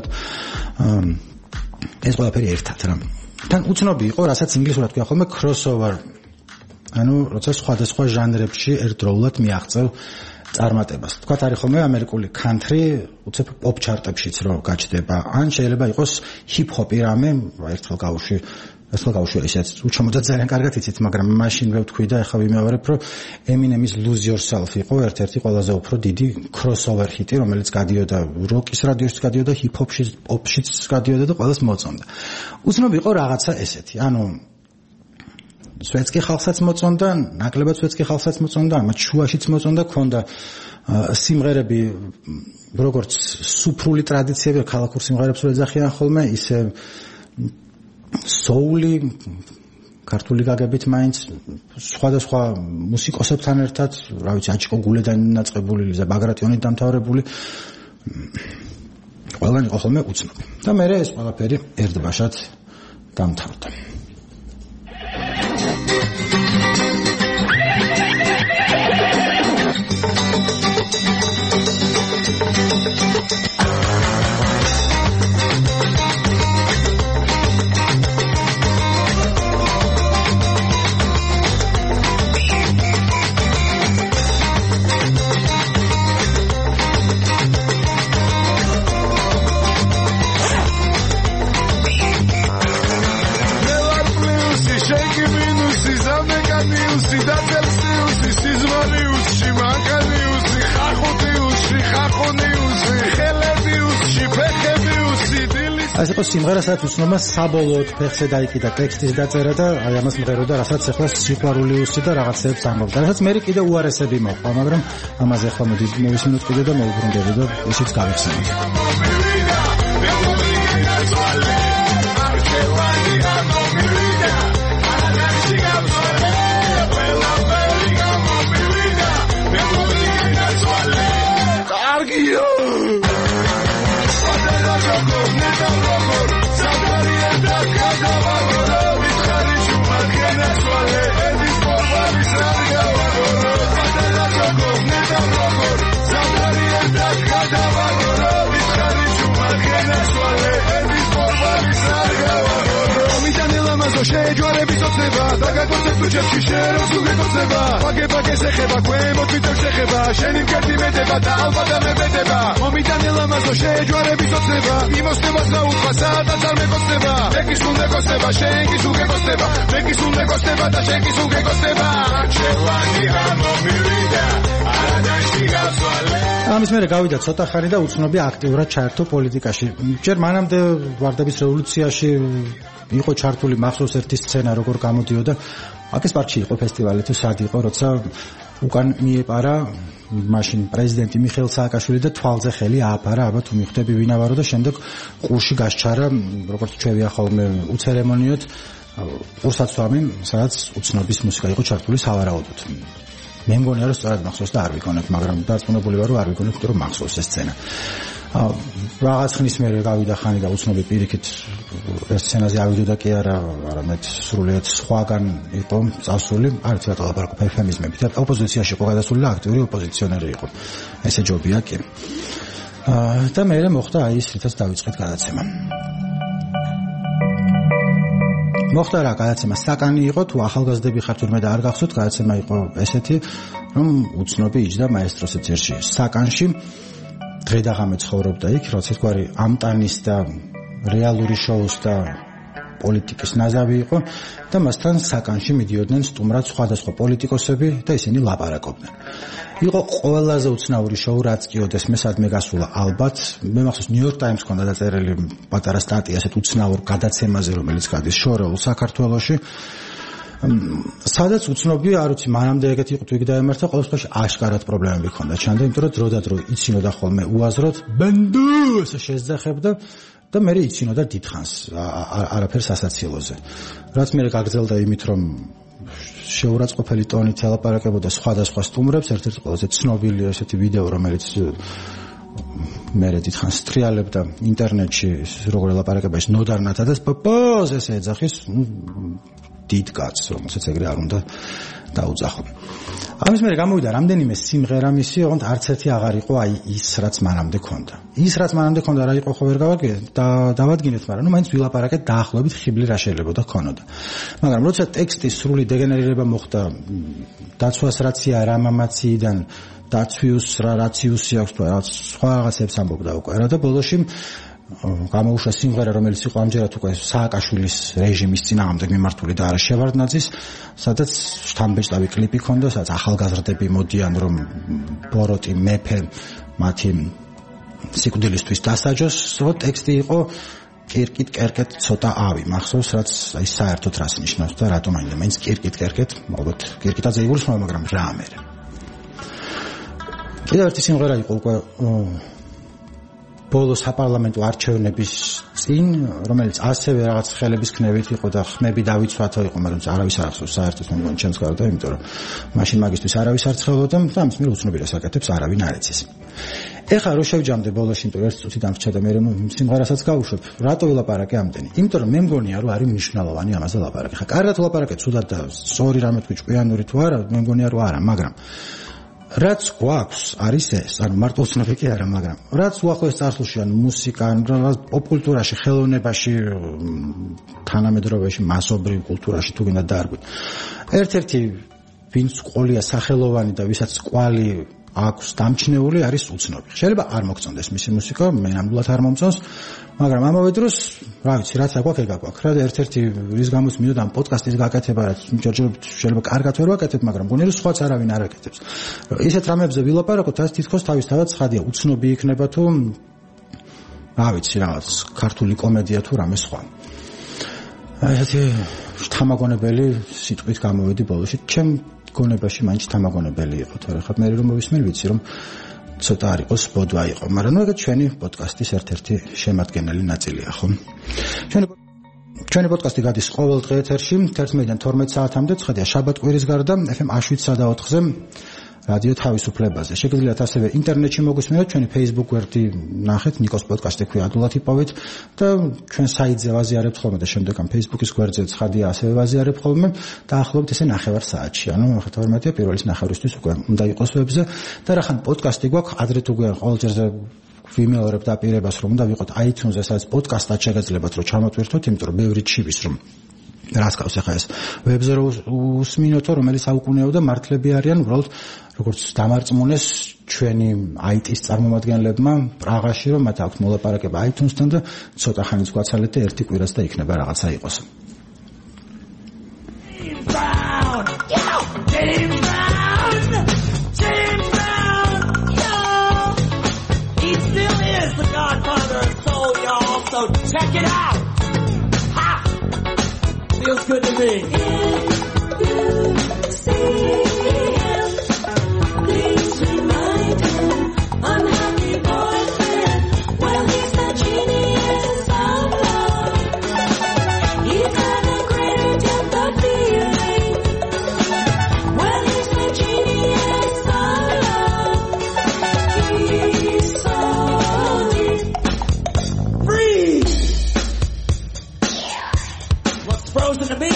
ეს ყველაფერი ერთად რა. თან უცნობი იყო, რასაც ინგლისურად ქვია ხოლმე crossover. ანუ როცა სხვადასხვა ჟანრებში ერთდროულად მიაღწევ წარმატებას. თქვათ არის ხოლმე ამერიკული country, უცებ pop chart-ებშიც რო გაჩნდება, ან შეიძლება იყოს hip-hop-ი რამე, ერთხელ გავუშვი, ერთხელ გავუშვი ისეც უჩამოდა ძალიან კარგად იცით, მაგრამ მაშინ მე ვთქვი და ახლა ვიმეორებ, რომ Eminem-ის Lose Yourself იყო ერთ-ერთი ყველაზე უფრო დიდი crossover hit-ი, რომელიც გადიოდა rock-ის რადიოშიც გადიოდა, hip-hop-შიც, pop-შიც გადიოდა და ყველას მოწონდა. უცნობი იყო რაღაცა ესეთი, ანუ სვეტსკი ხალხსაც მოწონდა, ნაკლებად სვეტსკი ხალხსაც მოწონდა, მათ შუაშიც მოწონდა, ქონდა სიმღერები, როგორც სუფრული ტრადიციები, ქალაქურ სიმღერებს რო ეძახიან ხოლმე, ისე soul-ი, ქართული გაგებით მაინც სხვადასხვა მუსიკოსებთან ერთად, რა ვიცი, აჭიკო გულედანი დაწყებული, ლიზა ბაგრატიონი დამთავრებული, ყველგან იყო ხოლმე უცნობი. და მე ეს ყველაფერი ერთბაშად დამთავრდა. ეს იყო სიმღერა, სადაც უცნობმა საბოლოოდ ფეხზე დაიკიდა ტექსტის დაწერა და აი ამას მღეროდა, რასაც ახლა სიყვარულიუსი და რაღაცებს ამბობდა. რასაც მე კიდე უარესები მოყვა, მაგრამ ამაზე ახლა მოდი მოვისმინოთ კიდე და მოვუბრუნდები და ისიც გავიხსენოთ. შეჯვარების ოცნება და გაგოცებ თუ ჩემში შეროს უგეკოცება პაგე-პაგეს ეხება ქვემოთ ვიტევს ეხება შენი მკერდი მეტება და ალბათ ამებედება მომიტანელ ამაზო შეჯვარების ოცნება იმოსნებას გაუთხა სადაც არ მეკოცდება მეკის უნდა გოცდება შენ კი უგეკოცდება მეკის უნდა გოცდება და შენ კი უგეკოცდება ჩევანი ამომივიდა არადაში გასვალე ამის მერე გავიდა ცოტა ხანი და უცნობი აქტიურად ჩაერთო პოლიტიკაში ჯერ მანამდე ვარდების რევოლუციაში იყო ჩართული მახსოვს ერთი სცენა როგორ გამოდიოდა აკეს პარკში იყო ფესტივალი თუ სად იყო როცა უკან მიეპარა მაშინ პრეზიდენტი მიხეილ სააკაშვილი და თვალზე ხელი ააფარა აბა თუ მიხვდები ვინა ვარო და შემდეგ ყურში გასჩარა როგორც ჩვევია ხოლმე უცერემონიოდ ყურსაცვამი სადაც უცნობის მუსიკა იყო ჩართული სავარაუდოდ მე მგონია რომ სწორად მახსოვს და არ ვიქონებ მაგრამ დარწმუნებული ვარ რომ არ ვიქონებ რომ მახსოვს ეს სცენა რაღაც ხნის მერე გავიდა ხანი და უცნობი პირიქით ეს სცენაზე ავიდოდა კი არა, არამედ სრულიად სხვაგან იყო წასული, არც რატო ლაპარაკობ ეფემიზმებით. ოპოზიციაში იყო გადასული და აქტიური ოპოზიციონერი იყო. ესე ჯობია კი. და მერე მოხდა აი ის, რითაც დავიწყეთ გადაცემა. მოხდა რა გადაცემა საკანი იყო, თუ ახალგაზრდები ხართ თურმე და არ გახსოვთ, გადაცემა იყო ესეთი, რომ უცნობი იჯდა მაესტროს ეცერში საკანში დღე და ღამე ცხოვრობდა იქ, როცა თქვარი ამტანის და რეალური შოუს და პოლიტიკის ნაზავი იყო და მასთან საკანში მიდიოდნენ სტუმრად სხვადასხვა პოლიტიკოსები და ისინი ლაპარაკობდნენ. იყო ყველაზე უცნაური შოუ, რაც კი ოდეს მე სადმე გასულა ალბათ. მე მახსოვს New York Times ქონდა დაწერილი პატარა სტატია ასეთ უცნაურ გადაცემაზე, რომელიც გადის შორეულ საქართველოში. სადაც უცნობი არ ვიცი მანამდე ეგეთი იყო თუ იქ დაემართა ყოველ შემთხვევაში აშკარად პრობლემები ჰქონდა ჩანდა იმიტომ რომ დრო და დრო იცინოდა ხოლმე უაზროდ ბენდუ ესე შეძახებდა და მე იცინოდა დიდხანს არაფერს ასაცილოზე რაც მე გაგრძელდა იმით რომ შეურაცხყოფელი ტონით ელაპარაკებოდა სხვადასხვა სტუმრებს, ერთ-ერთი ყველაზე ცნობილი ესეთი ვიდეო, რომელიც მერე დიდხანს სტრიალებდა ინტერნეტში, როგორ ელაპარაკება ის ნოდარ ნათადას, პოპოს ესე ეძახის, დიდ კაცს, რომელსაც ეგრე არ უნდა დაუძახო. ამის მერე გამოვიდა რამდენიმე სიმღერა მისი, ოღონდ არც ერთი აღარ იყო აი ის, რაც მანამდე ქონდა. ის, რაც მანამდე ქონდა, რა იყო ხო ვერ გავაგეთ და დავადგინეთ, მაგრამ ნუ მაინც ვილაპარაკეთ დაახლოებით ხიბლი რა შეიძლება ქონოდა. მაგრამ როცა ტექსტის სრული დეგენერირება მოხდა, დაცვას რაცია რამამაციიდან დაცვიუს რა რაციუსი აქვს თუ რაღაც სხვა რაღაცებს ამბობდა უკვე რა და ბოლოში გამოუშვა სიმღერა, რომელიც იყო ამჯერად უკვე სააკაშვილის რეჟიმის წინააღმდეგ მიმართული და არა შევარდნაძის, სადაც შთამბეჭდავი კლიპი ქონდა, სადაც ახალგაზრდები მოდიან რომ ბოროტი მეფე მათი სიკვდილისთვის დასაჯოს, რო ტექსტი იყო კირკით კერკეთ ცოტა ავი მახსოვს, რაც აი საერთოდ რას ნიშნავს და რატომ აინდა მაინც კირკით კერკეთ, ალბათ კირკიტაძე იგულისხმება, მაგრამ რა ამერე. კიდევ ერთი სიმღერა იყო უკვე ბოლო საპარლამენტო არჩევნების წინ, რომელიც ასევე რაღაც ხელების ქნევით იყო და ხმები დავიცვათო იყო, მაგრამ არავის არ ახსოვს საერთოდ მე მგონი ჩემს გარდა, იმიტომ რომ მაშინ მაგისტვის არავის არ ცხელოდა და ამის მიერ უცნობიერეს აკეთებს არავინ არ იცის. ეხლა რო შევჯამდე ბოლოში, იმიტომ რომ ერთი წუთი დამრჩა და მე სიმღერასაც გავუშვებ, რატო ვილაპარაკე ამდენი? იმიტომ რომ მე მგონია რომ არის მნიშვნელოვანი ამაზე ლაპარაკი. ხა კარგად ვილაპარაკე, ცუდად და სწორი რამე თქვი ჭკვიანური თუ არა, მე მგონია რომ არა, მაგრამ რაც გვაქვს არის ეს, ანუ მარტო უცნობი კი არა, მაგრამ რაც უახლოეს წარსულში, ანუ მუსიკა, პოპკულტურაში, ხელოვნებაში, თანამედროვეში, მასობრივ კულტურაში თუ გინდა დაარგვით. ერთ-ერთი ვინც ყოლია სახელოვანი და ვისაც კვალი აქვს დამჩნეული არის უცნობი. შეიძლება არ მოგწონდეს მისი მუსიკა, მე ნამდვილად არ მომწონს, მაგრამ ამავე დროს, რა ვიცი, რაც აგვაქვს, ეგ აგვაქვს. რა და ერთ-ერთი რის გამოც მინდოდა ამ პოდკასტის გაკეთება, რაც შეიძლება კარგად ვერ ვაკეთებ, მაგრამ მგონია რომ სხვაც არავინ არ აკეთებს. ისეთ რამებზე ვილაპარაკოთ, ეს თითქოს თავისთავად ცხადია, უცნობი იქნება თუ რა ვიცი, რაღაც ქართული კომედია თუ რამე სხვა. ესეთი შთამაგონებელი სიტყვით გამოვედი ბოლოში. ჩემ გონებაში მაინც თამაგონებელი იყო, თორე ხა მე რომ მოვისმენ ვიცი რომ ცოტა არ იყოს ბოდვა იყო, მაგრამ ნუ ეგ ჩვენი პოდკასტის ერთ-ერთი შემადგენელი ნაწილია, ხო? ჩვენი ჩვენი პოდკასტი გადის ყოველ დღე ეთერში თერთმეტიდან თორმეტ საათამდე, ცხადია შაბათ-კვირის გარდა ეფ ემ შვიდსა და ოთხზე რადიო თავისუფლებაზე. შეგიძლიათ ასევე ინტერნეტში მოგვისმინოთ, ჩვენი Facebook გვერდი ნახეთ, ნიკოს პოდკასტი ქვია, ადვილად იპოვეთ და ჩვენ საიტზე ვაზიარებთ ხოლმე და შემდეგ ამ Facebook-ის გვერდზე ცხადია ასევე ვაზიარებ ხოლმე და ახლობთ ესე ნახევარ საათში. ანუ თორმეტია პირველის ნახევრისთვის უკვე უნდა იყოს ვებზე და რახან პოდკასტი გვაქვს, ადრე თუ გვიან ყოველჯერზე ვიმეორებ დაპირებას რომ უნდა ვიყოთ iTunes-ზე, სადაც პოდკასტად შეგეძლებათ რომ ჩამოტვირთოთ, იმიტომ რომ ბევრი ჩივის რომ რას გავს ახლა ეს ვებზე რო უსმინოთო, რომელიც აუკუნეო და მართლები არიან, უბრალოდ როგორც დამარწმუნეს ჩვენი აი ტის წარმომადგენლებმა პრაღაში, რომ მათ აქვს მოლაპარაკება iTunes-თან და ცოტა ხანიც გვაცალეთ და ერთი კვირაც და იქნება რაღაცა იყოს. Check it out. Ha! Feels good to me. If you see him, please remind him I'm happy boyfriend. Well, he's the genius of love. He's got a greater depth of feeling. Well, he's the genius of love. He's so deep. Breathe. Frozen to me.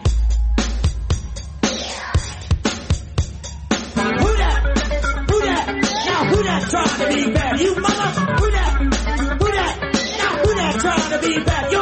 Who that? Who that? Now who that trying to be bad? You mother? Who that? Who that? Now who that trying to be bad? You